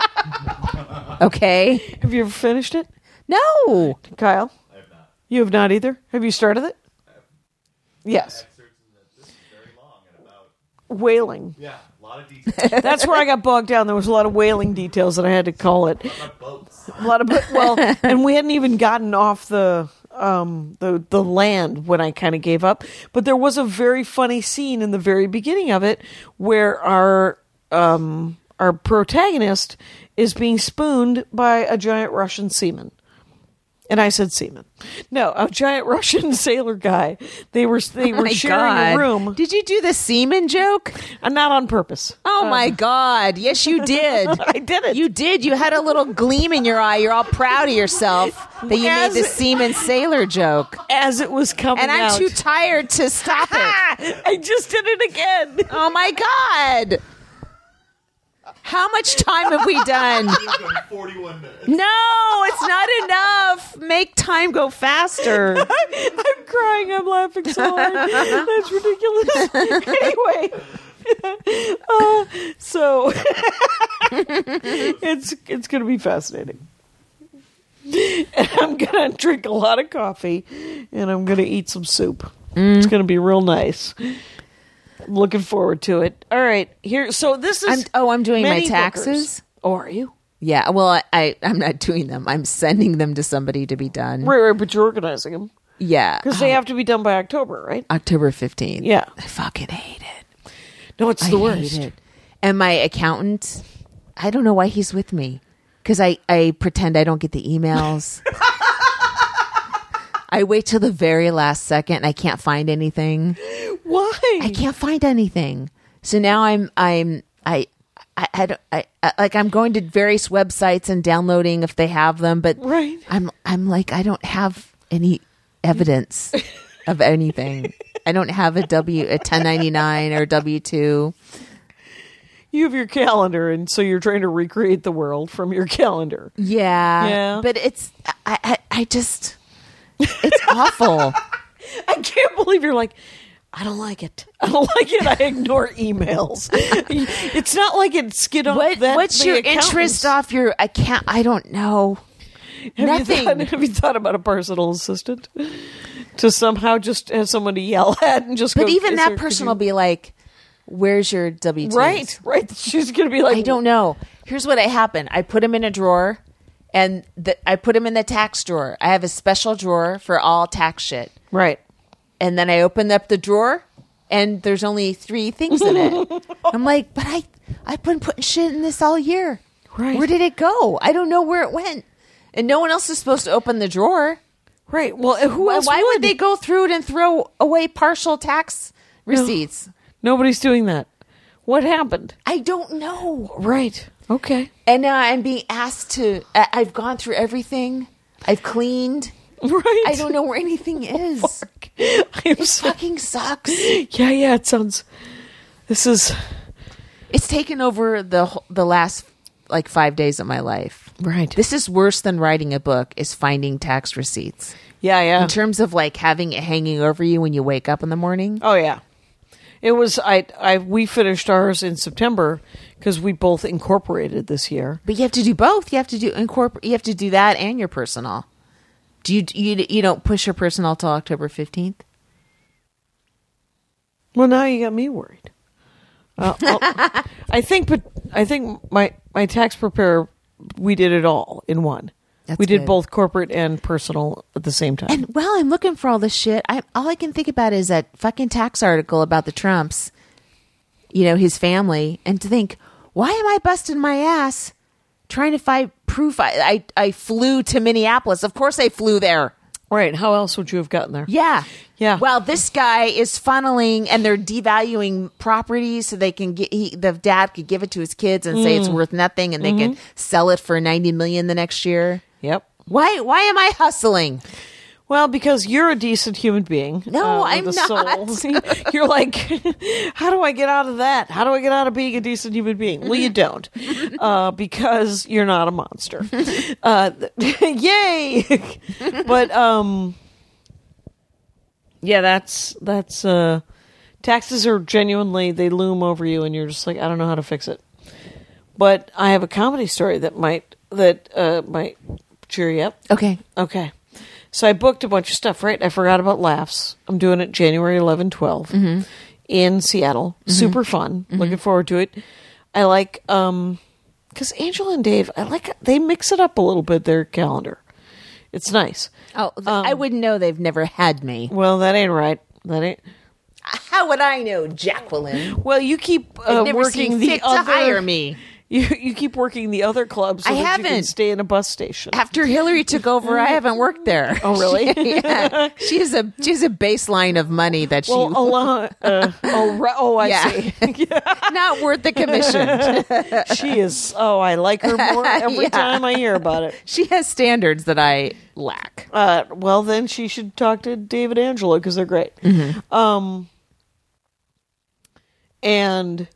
Speaker 2: Okay.
Speaker 3: Have you ever finished it?
Speaker 2: No.
Speaker 3: Kyle, I have not. You have not either. Have you started it? Yes.
Speaker 4: This is very long and about
Speaker 3: whaling.
Speaker 4: Yeah. A lot of details.
Speaker 3: That's where I got bogged down. There was a lot of whaling details that I had to call it. A lot of boats. And we hadn't even gotten off the land when I kind of gave up. But there was a very funny scene in the very beginning of it where our protagonist is being spooned by a giant Russian seaman. And I said seaman. No, a giant Russian sailor guy. They were sharing a room.
Speaker 2: Did you do the seaman joke?
Speaker 3: Not on purpose.
Speaker 2: Oh my God. Yes, you did.
Speaker 3: I did it.
Speaker 2: You did. You had a little gleam in your eye. You're all proud of yourself that you made the seaman sailor joke.
Speaker 3: As it was coming out.
Speaker 2: And I'm too tired to stop it.
Speaker 3: I just did it again.
Speaker 2: Oh my God. How much time have we done?
Speaker 4: 41 minutes.
Speaker 2: No, it's not enough. Make time go faster.
Speaker 3: I'm crying. I'm laughing so hard. That's ridiculous. Anyway. So it's going to be fascinating. And I'm going to drink a lot of coffee and I'm going to eat some soup. It's going to be real nice. Looking forward to it. All right, here. So this is.
Speaker 2: I'm doing my taxes.
Speaker 3: Oh, are you?
Speaker 2: Yeah. Well, I'm not doing them. I'm sending them to somebody to be done.
Speaker 3: Right. But you're organizing them.
Speaker 2: Yeah,
Speaker 3: because they have to be done by October, right?
Speaker 2: October 15th.
Speaker 3: Yeah.
Speaker 2: I fucking hate it.
Speaker 3: No, it's the worst.
Speaker 2: Hate it. And my accountant, I don't know why he's with me because I pretend I don't get the emails. I wait till the very last second and I can't find anything.
Speaker 3: Why?
Speaker 2: I can't find anything. So now I'm going to various websites and downloading if they have them, but
Speaker 3: right.
Speaker 2: I'm like, I don't have any evidence of anything. I don't have a 1099 or W-2.
Speaker 3: You have your calendar, and so you're trying to recreate the world from your calendar.
Speaker 2: Yeah. But it's, I just, it's awful.
Speaker 3: I can't believe you're like, I don't like it. I don't like it. I ignore emails. It's not like it's skid off
Speaker 2: what's your interest off your account? I don't know. Nothing.
Speaker 3: Have you thought about a personal assistant? To somehow just have someone to yell at and just
Speaker 2: But even that person will be like, where's your W-2s?
Speaker 3: Right. She's going to be like,
Speaker 2: I don't know. Here's what happened. I put them in a drawer and I put them in the tax drawer. I have a special drawer for all tax shit.
Speaker 3: Right.
Speaker 2: And then I opened up the drawer and there's only 3 things in it. I'm like, but I've been putting shit in this all year.
Speaker 3: Right.
Speaker 2: Where did it go? I don't know where it went. And no one else is supposed to open the drawer.
Speaker 3: Right. Well, who else
Speaker 2: Why would they go through it and throw away partial tax receipts?
Speaker 3: No, nobody's doing that. What happened?
Speaker 2: I don't know.
Speaker 3: Right. Okay.
Speaker 2: And now I'm being asked to. I've gone through everything. I've cleaned.
Speaker 3: Right.
Speaker 2: I don't know where anything is.
Speaker 3: It
Speaker 2: Fucking sucks.
Speaker 3: Yeah. It sounds. This is.
Speaker 2: It's taken over the last like 5 days of my life.
Speaker 3: Right.
Speaker 2: This is worse than writing a book. Is finding tax receipts.
Speaker 3: Yeah.
Speaker 2: In terms of like having it hanging over you when you wake up in the morning.
Speaker 3: Oh yeah. It was. We finished ours in September because we both incorporated this year.
Speaker 2: But you have to do both. You have to do You have to do that and your personal. Do you don't push your personal till October 15th?
Speaker 3: Well, now you got me worried. I think my tax preparer, we did it all in one.
Speaker 2: That's
Speaker 3: we did
Speaker 2: good.
Speaker 3: both corporate and personal at the same time.
Speaker 2: And while I'm looking for all this shit, all I can think about is that fucking tax article about the Trumps, his family, and to think, why am I busting my ass trying to find proof I flew to Minneapolis? Of course I flew there.
Speaker 3: Right. How else would you have gotten there?
Speaker 2: Yeah.
Speaker 3: Yeah.
Speaker 2: Well, this guy is funneling and they're devaluing properties so they can the dad could give it to his kids and say it's worth nothing and they can sell it for $90 million the next year.
Speaker 3: Yep.
Speaker 2: Why am I hustling?
Speaker 3: Well, because you're a decent human being.
Speaker 2: No, I'm
Speaker 3: with a
Speaker 2: not.
Speaker 3: soul. You're like, how do I get out of that? How do I get out of being a decent human being? Well, you don't, because you're not a monster. Yay! But yeah, that's taxes are genuinely, they loom over you, and you're just like, I don't know how to fix it. But I have a comedy story that might cheer you up.
Speaker 2: Okay.
Speaker 3: Okay. So I booked a bunch of stuff, right? I forgot about Laughs. I'm doing it January 11, 12 in Seattle. Super fun. Looking forward to it. I like, because Angela and Dave, they mix it up a little bit, their calendar. It's nice.
Speaker 2: Oh, I wouldn't know. They've never had me.
Speaker 3: Well, that ain't right. That ain't.
Speaker 2: How would I know, Jacqueline?
Speaker 3: Well, you keep
Speaker 2: They've never
Speaker 3: working
Speaker 2: seen
Speaker 3: the
Speaker 2: fit
Speaker 3: other.
Speaker 2: to hire me.
Speaker 3: You keep working the other clubs so
Speaker 2: I
Speaker 3: that you can
Speaker 2: haven't.
Speaker 3: stay in a bus station.
Speaker 2: After Hillary took over, I haven't worked there.
Speaker 3: Oh, really?
Speaker 2: Yeah. She has a baseline of money that she
Speaker 3: I
Speaker 2: Yeah.
Speaker 3: see.
Speaker 2: not worth the commission.
Speaker 3: She is. Oh, I like her more every
Speaker 2: Yeah.
Speaker 3: time I hear about it.
Speaker 2: She has standards that I lack.
Speaker 3: Well, then she should talk to David Angelo because they're great. And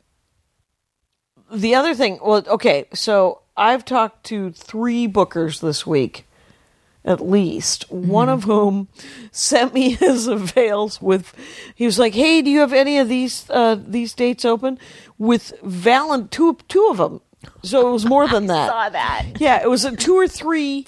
Speaker 3: the other thing, well, okay, so I've talked to 3 bookers this week, at least. One of whom sent me his avails with, he was like, "Hey, do you have any of these dates open?" With two of them. So it was more than that.
Speaker 2: Saw that.
Speaker 3: Yeah, it was a 2 or 3.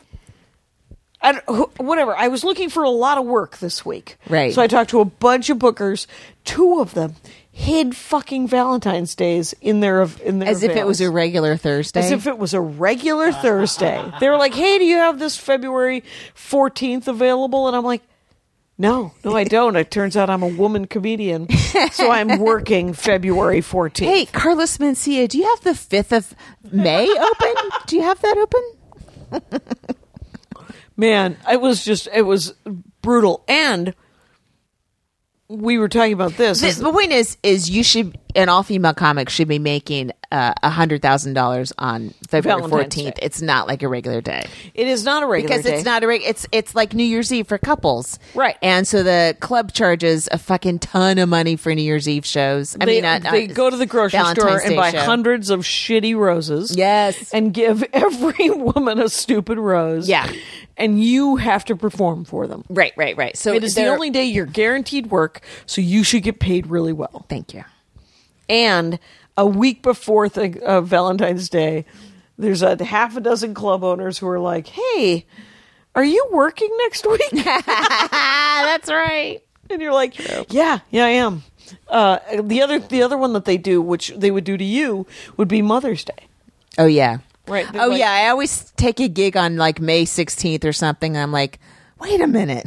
Speaker 3: Whatever. I was looking for a lot of work this week.
Speaker 2: Right.
Speaker 3: So I talked to a bunch of bookers. 2 of them hid fucking Valentine's Days in their
Speaker 2: As if it was a regular Thursday.
Speaker 3: As if it was a regular Thursday. They were like, "Hey, do you have this February 14th available?" And I'm like, No, I don't. It turns out I'm a woman comedian, so I'm working February 14th.
Speaker 2: Hey, Carlos Mencia, do you have the 5th of May open? Do you have that open?
Speaker 3: Man, it was brutal. And we were talking about this.
Speaker 2: The point is you should, an all-female comic should be making $100,000 on February
Speaker 3: Valentine's
Speaker 2: 14th.
Speaker 3: Day.
Speaker 2: It's not like a regular day.
Speaker 3: It is not a regular
Speaker 2: Because
Speaker 3: day.
Speaker 2: it's not it's like New Year's Eve for couples.
Speaker 3: Right.
Speaker 2: And so the club charges a fucking ton of money for New Year's Eve shows.
Speaker 3: They go to the grocery store
Speaker 2: Valentine's
Speaker 3: and
Speaker 2: Day
Speaker 3: buy
Speaker 2: show.
Speaker 3: hundreds of shitty roses.
Speaker 2: Yes.
Speaker 3: And give every woman a stupid rose.
Speaker 2: Yeah.
Speaker 3: And you have to perform for them.
Speaker 2: Right. So
Speaker 3: It is the
Speaker 2: they're-
Speaker 3: only day you're guaranteed work, so you should get paid really well.
Speaker 2: Thank you.
Speaker 3: And a week before Valentine's Day, there's a half a dozen club owners who are like, "Hey, are you working next week?"
Speaker 2: That's right.
Speaker 3: And you're like, yeah, I am. The other one that they do, which they would do to you, would be Mother's Day.
Speaker 2: Oh, yeah.
Speaker 3: Right.
Speaker 2: Oh, yeah. I always take a gig on like May 16th or something. And I'm like, wait a minute.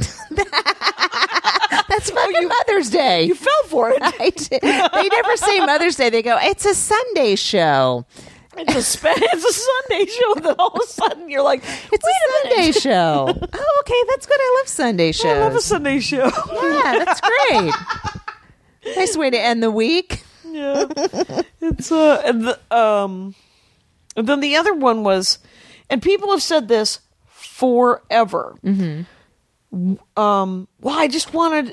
Speaker 2: That's fucking Mother's Day.
Speaker 3: You fell for it.
Speaker 2: They never say Mother's Day. They go, it's a Sunday show.
Speaker 3: It's a Sunday show. Then all of a sudden you're like,
Speaker 2: It's a Sunday show. Oh, okay. That's good. I love Sunday shows.
Speaker 3: I love a Sunday show.
Speaker 2: Yeah, that's great. Nice way to end the week.
Speaker 3: Yeah. It's and then the other one was, and people have said this forever. Well, I just wanted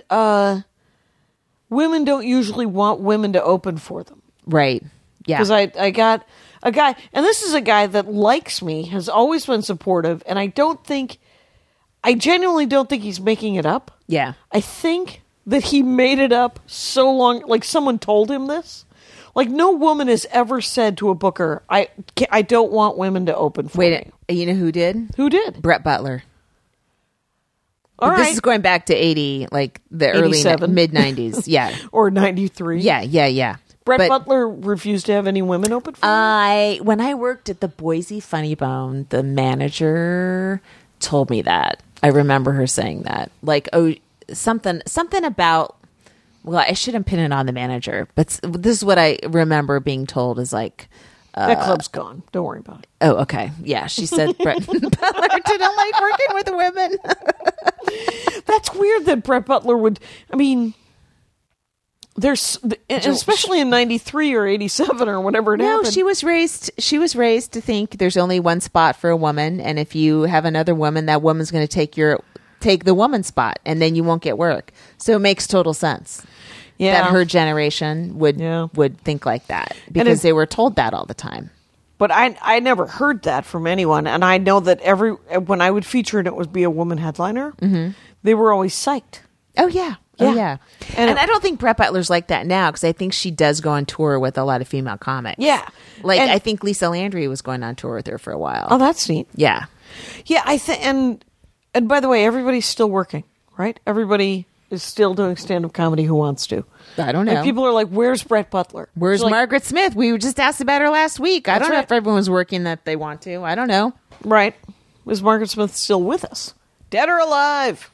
Speaker 3: women don't usually want women to open for them.
Speaker 2: Right. Yeah.
Speaker 3: Because I got a guy, and this is a guy that likes me, has always been supportive, and I genuinely don't think he's making it up.
Speaker 2: Yeah.
Speaker 3: I think that he made it up so long, like someone told him this. Like, no woman has ever said to a booker, I don't want women to open for me.
Speaker 2: You know who did?
Speaker 3: Who did?
Speaker 2: Brett Butler.
Speaker 3: All
Speaker 2: This
Speaker 3: right.
Speaker 2: is going back to 80, like the early
Speaker 3: 87.
Speaker 2: mid-90s. Yeah.
Speaker 3: Or 93.
Speaker 2: Yeah.
Speaker 3: Brett Butler refused to have any women open for him?
Speaker 2: When I worked at the Boise Funny Bone, the manager told me that. I remember her saying that. Like, something about, well, I shouldn't pin it on the manager, but this is what I remember being told is like,
Speaker 3: That club's gone. Don't worry about it.
Speaker 2: oh, okay. Yeah. She said Brett Butler didn't like working with women.
Speaker 3: That's weird that Brett Butler would, I mean, there's, especially in 93 or 87 or whatever it happened.
Speaker 2: She was raised to think there's only one spot for a woman, and if you have another woman, that woman's going to take the woman's spot, and then you won't get work. So it makes total sense that her generation would think like that because they were told that all the time.
Speaker 3: But I never heard that from anyone, and I know that when I would feature and it would be a woman headliner, they were always psyched.
Speaker 2: Oh yeah.
Speaker 3: Yeah.
Speaker 2: Oh yeah. And I don't think Brett Butler's like that now because I think she does go on tour with a lot of female comics.
Speaker 3: Yeah.
Speaker 2: Like
Speaker 3: And-
Speaker 2: I think Lisa Landry was going on tour with her for a while.
Speaker 3: Oh, that's neat.
Speaker 2: Yeah.
Speaker 3: Yeah, I think, and by the way, everybody's still working, right? Everybody is still doing stand-up comedy who wants to.
Speaker 2: I don't know.
Speaker 3: Like, people are like, "Where's Brett Butler?
Speaker 2: Where's
Speaker 3: She's like,
Speaker 2: Margaret Smith? We were just asked about her last week. I don't know
Speaker 3: right.
Speaker 2: if everyone's working that they want to. I don't know.
Speaker 3: Right? Is Margaret Smith still with us? Dead or alive?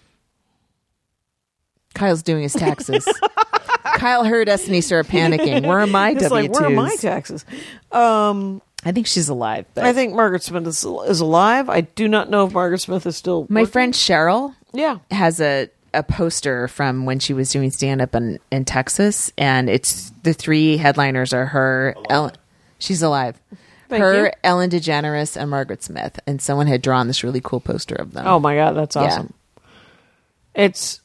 Speaker 2: Kyle's doing his taxes. Kyle heard us and he started panicking. Where are my
Speaker 3: It's
Speaker 2: W-2s?
Speaker 3: like, where are my taxes?
Speaker 2: I think she's alive. But
Speaker 3: I think Margaret Smith is alive. I do not know if Margaret Smith is still
Speaker 2: my
Speaker 3: working.
Speaker 2: friend Cheryl
Speaker 3: has
Speaker 2: a poster from when she was doing stand-up in Texas, and it's the three headliners are her. She's alive.
Speaker 3: Thank
Speaker 2: her,
Speaker 3: you.
Speaker 2: Ellen DeGeneres, and Margaret Smith. And someone had drawn this really cool poster of them.
Speaker 3: Oh my God, that's awesome. It's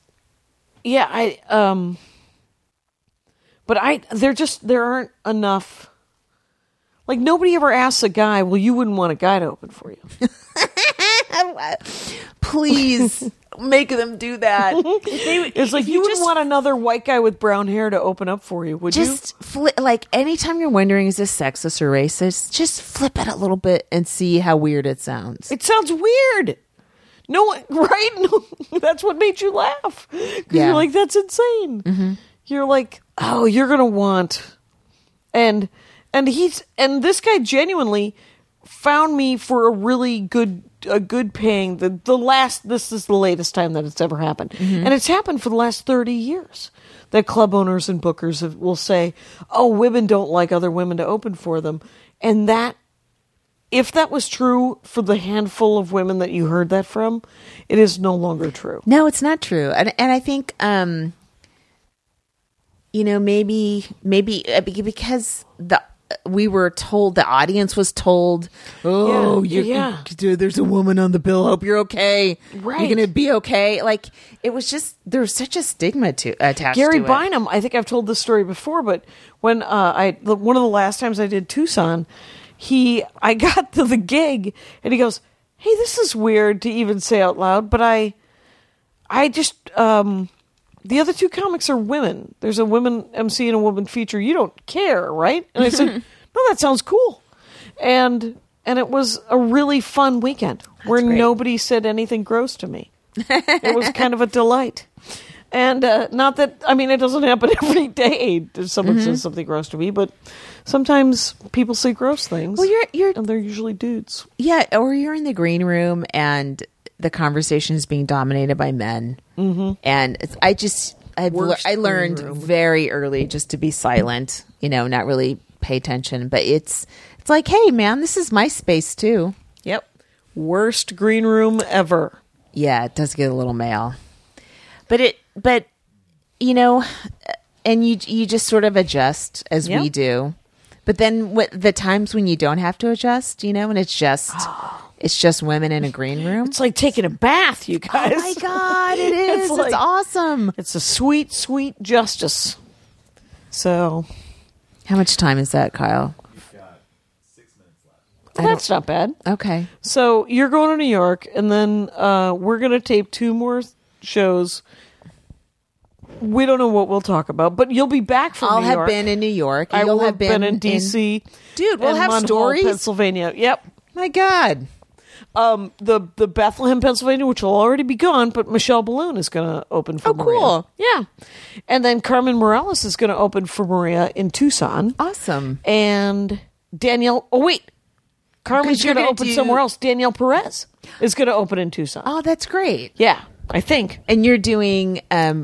Speaker 3: but there aren't enough. Like, nobody ever asks a guy, well, you wouldn't want a guy to open for you.
Speaker 2: Please make them do that.
Speaker 3: It's like, you wouldn't want another white guy with brown hair to open up for you, would you?
Speaker 2: Just like anytime you're wondering, is this sexist or racist? Just flip it a little bit and see how weird it sounds.
Speaker 3: It sounds weird. No one, right? No, that's what made you laugh. Because you're like, that's insane. You're like, oh, you're going to want. And this guy genuinely found me for a really good paying, this is the latest time that it's ever happened. And it's happened for the last 30 years. That club owners and bookers will say, oh, women don't like other women to open for them. And that, if that was true for the handful of women that you heard that from, it is no longer true.
Speaker 2: No, it's not true. And I think, maybe because we were told, the audience was told, there's a woman on the bill. Hope you're okay.
Speaker 3: Right.
Speaker 2: You're going to be okay. Like, it was just, there was such a stigma attached
Speaker 3: Gary
Speaker 2: to it.
Speaker 3: Bynum, I think I've told this story before, but when one of the last times I did Tucson, I got to the gig and he goes, hey, this is weird to even say out loud, but I just, the other two comics are women. There's a women MC and a woman feature. You don't care, right? And I said, no, that sounds cool. And it was a really fun weekend where
Speaker 2: great.
Speaker 3: nobody said anything gross to me. It was kind of a delight. And not that, I mean, it doesn't happen every day if someone says something gross to me, but sometimes people say gross things.
Speaker 2: Well, you're
Speaker 3: and they're usually dudes.
Speaker 2: Yeah, or you're in the green room and the conversation is being dominated by men. And I learned very early just to be silent, not really pay attention. But it's like, hey, man, this is my space too.
Speaker 3: Yep. Worst green room ever.
Speaker 2: Yeah, it does get a little male. But and you just sort of adjust as we do. But then the times when you don't have to adjust, and it's just women in a green room.
Speaker 3: It's like taking a bath, you guys.
Speaker 2: Oh my God, it is. It's awesome.
Speaker 3: It's a sweet, sweet justice. So,
Speaker 2: how much time is that, Kyle?
Speaker 4: We've got 6 minutes left.
Speaker 3: That's not bad.
Speaker 2: Okay.
Speaker 3: So you're going to New York, and then we're going to tape 2 more shows. We don't know what we'll talk about, but you'll be back from
Speaker 2: I'll
Speaker 3: New
Speaker 2: have
Speaker 3: York.
Speaker 2: been in New York.
Speaker 3: I will
Speaker 2: You'll
Speaker 3: have been in D.C.
Speaker 2: Dude, we'll
Speaker 3: and
Speaker 2: have
Speaker 3: Munhall,
Speaker 2: stories.
Speaker 3: Pennsylvania. Yep.
Speaker 2: My God.
Speaker 3: The Bethlehem, Pennsylvania, which will already be gone, but Michelle Balloon is going to open for Maria.
Speaker 2: Cool.
Speaker 3: Yeah. And then Carmen Morales is going to open for Maria in Tucson.
Speaker 2: Awesome.
Speaker 3: And Danielle... Oh, wait. Carmen's
Speaker 2: you're
Speaker 3: going to
Speaker 2: gonna
Speaker 3: open
Speaker 2: do-
Speaker 3: somewhere else. Danielle Perez is going to open in Tucson.
Speaker 2: Oh, that's great.
Speaker 3: Yeah, I think.
Speaker 2: And you're doing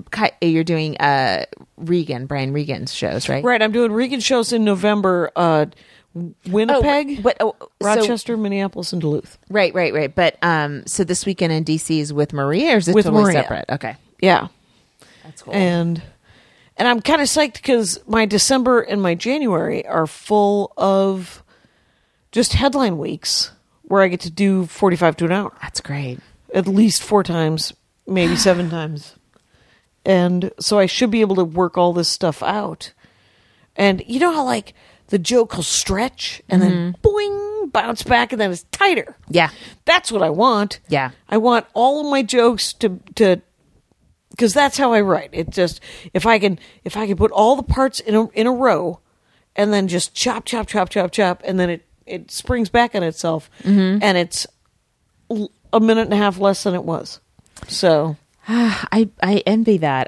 Speaker 2: Regan, Brian Regan's shows, right?
Speaker 3: Right, I'm doing Regan shows in November. Winnipeg, Rochester, Minneapolis, and Duluth.
Speaker 2: Right. But so this weekend in DC is with Maria, or is it
Speaker 3: With
Speaker 2: totally
Speaker 3: Maria.
Speaker 2: separate? Okay,
Speaker 3: Yeah,
Speaker 2: that's cool.
Speaker 3: and I'm kind of psyched because my December and my January are full of just headline weeks where I get to do 45 to an hour
Speaker 2: That's great.
Speaker 3: at least 4 times, maybe 7 times, and so I should be able to work all this stuff out. And you know how like the joke will stretch and then boing, bounce back, and then it's tighter.
Speaker 2: Yeah.
Speaker 3: That's what I want.
Speaker 2: Yeah.
Speaker 3: I want all of my jokes to because that's how I write. It just if I can put all the parts in a row and then just chop, and then it springs back on itself, and it's a minute and a half less than it was. So
Speaker 2: I envy that.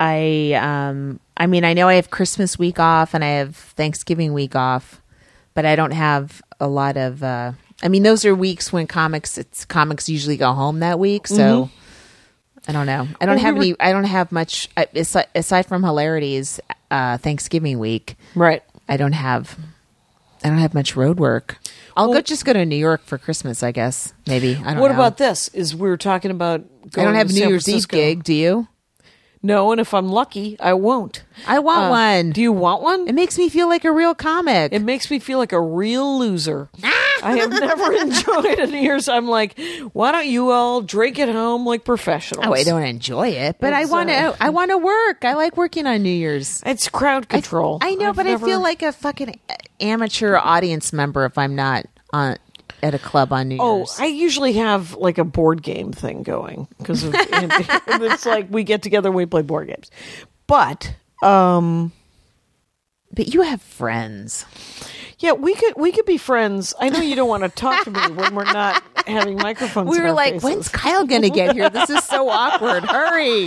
Speaker 2: I mean, I know I have Christmas week off and I have Thanksgiving week off, but I don't have a lot of. I mean, those are weeks when comics usually go home that week. So I don't know. I don't have any. I don't have much aside from hilarities. Thanksgiving week,
Speaker 3: right.
Speaker 2: I don't have much road work. I'll just go to New York for Christmas, I guess. Maybe. I don't know.
Speaker 3: What about this? Is we were talking about.
Speaker 2: I don't have
Speaker 3: to
Speaker 2: New
Speaker 3: San
Speaker 2: Year's Eve
Speaker 3: Francisco.
Speaker 2: gig. Do you?
Speaker 3: No, and if I'm lucky, I won't.
Speaker 2: I want one.
Speaker 3: Do you want one?
Speaker 2: It makes me feel like a real comic.
Speaker 3: It makes me feel like a real loser. I have never enjoyed a New Year's. I'm like, why don't you all drink at home like professionals?
Speaker 2: Oh, I don't enjoy it, but I want to. I want to work. I like working on New Year's.
Speaker 3: It's crowd control.
Speaker 2: I know, but I feel like a fucking amateur audience member if I'm not at a club on New Year's.
Speaker 3: I usually have like a board game thing going because it's like we get together and we play board games. But
Speaker 2: you have friends.
Speaker 3: yeah, we could be friends. I know you don't want to talk to me when we're not having microphones.
Speaker 2: We
Speaker 3: in
Speaker 2: were
Speaker 3: our
Speaker 2: like,
Speaker 3: faces.
Speaker 2: when's Kyle going to get here? This is so awkward. Hurry.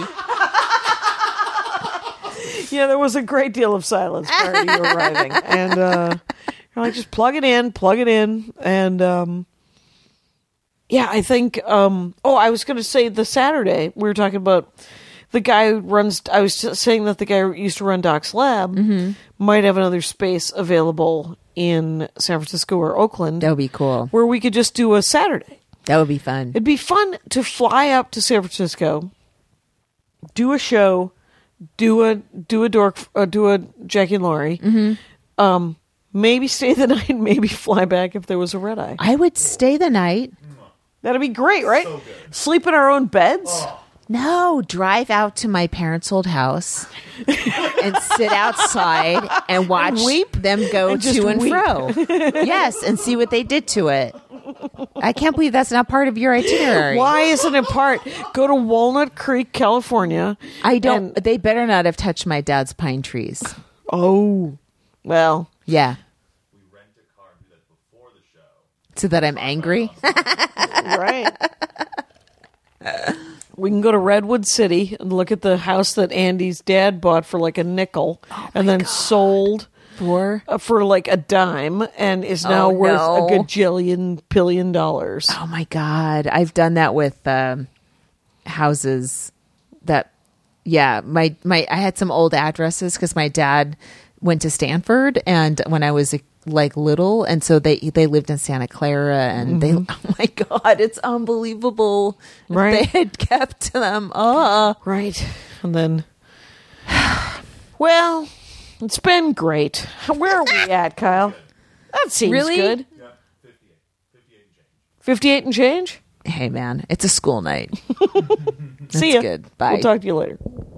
Speaker 3: Yeah, there was a great deal of silence prior to you arriving, and you're like, just plug it in, and yeah, I think. I was going to say the Saturday we were talking about the guy who runs. I was saying that the guy who used to run Doc's Lab might have another space available in San Francisco or Oakland.
Speaker 2: That would be cool.
Speaker 3: Where we could just do a Saturday.
Speaker 2: That would be fun.
Speaker 3: It'd be fun to fly up to San Francisco, do a show, do a Jackie and Laurie, maybe stay the night, maybe fly back if there was a red eye.
Speaker 2: I would stay the night.
Speaker 3: That'd be great, right?
Speaker 4: So good.
Speaker 3: Sleep in our own beds.
Speaker 2: No, drive out to my parents' old house and sit outside and watch
Speaker 3: weep?
Speaker 2: them go
Speaker 3: And just
Speaker 2: to and
Speaker 3: weep.
Speaker 2: fro. Yes, and see what they did to it. I can't believe that's not part of your itinerary.
Speaker 3: Why isn't it part? Go to Walnut Creek, California.
Speaker 2: I don't.
Speaker 3: and-
Speaker 2: They better not have touched my dad's pine trees.
Speaker 3: Oh, well.
Speaker 2: Yeah,
Speaker 4: We rent a car and do that before the show.
Speaker 2: so that I'm angry.
Speaker 3: Right. We can go to Redwood City and look at the house that Andy's dad bought for like a nickel and then sold
Speaker 2: For
Speaker 3: for like a dime and is now
Speaker 2: Oh,
Speaker 3: worth
Speaker 2: no.
Speaker 3: a gajillion billion dollars.
Speaker 2: oh my god, I've done that with houses. That my I had some old addresses because my dad went to Stanford, and when I was like little, and so they lived in Santa Clara, and they, oh my god, it's unbelievable. If
Speaker 3: Right.
Speaker 2: they had kept them.
Speaker 3: Right. And then, well, It's been great. Where are we at, Kyle? That seems
Speaker 2: Really?
Speaker 3: good.
Speaker 4: Yeah, 58. 58 and change.
Speaker 3: 58 and change?
Speaker 2: Hey, man, it's a school night.
Speaker 3: See
Speaker 2: That's
Speaker 3: ya.
Speaker 2: good. Bye.
Speaker 3: We'll talk to you later.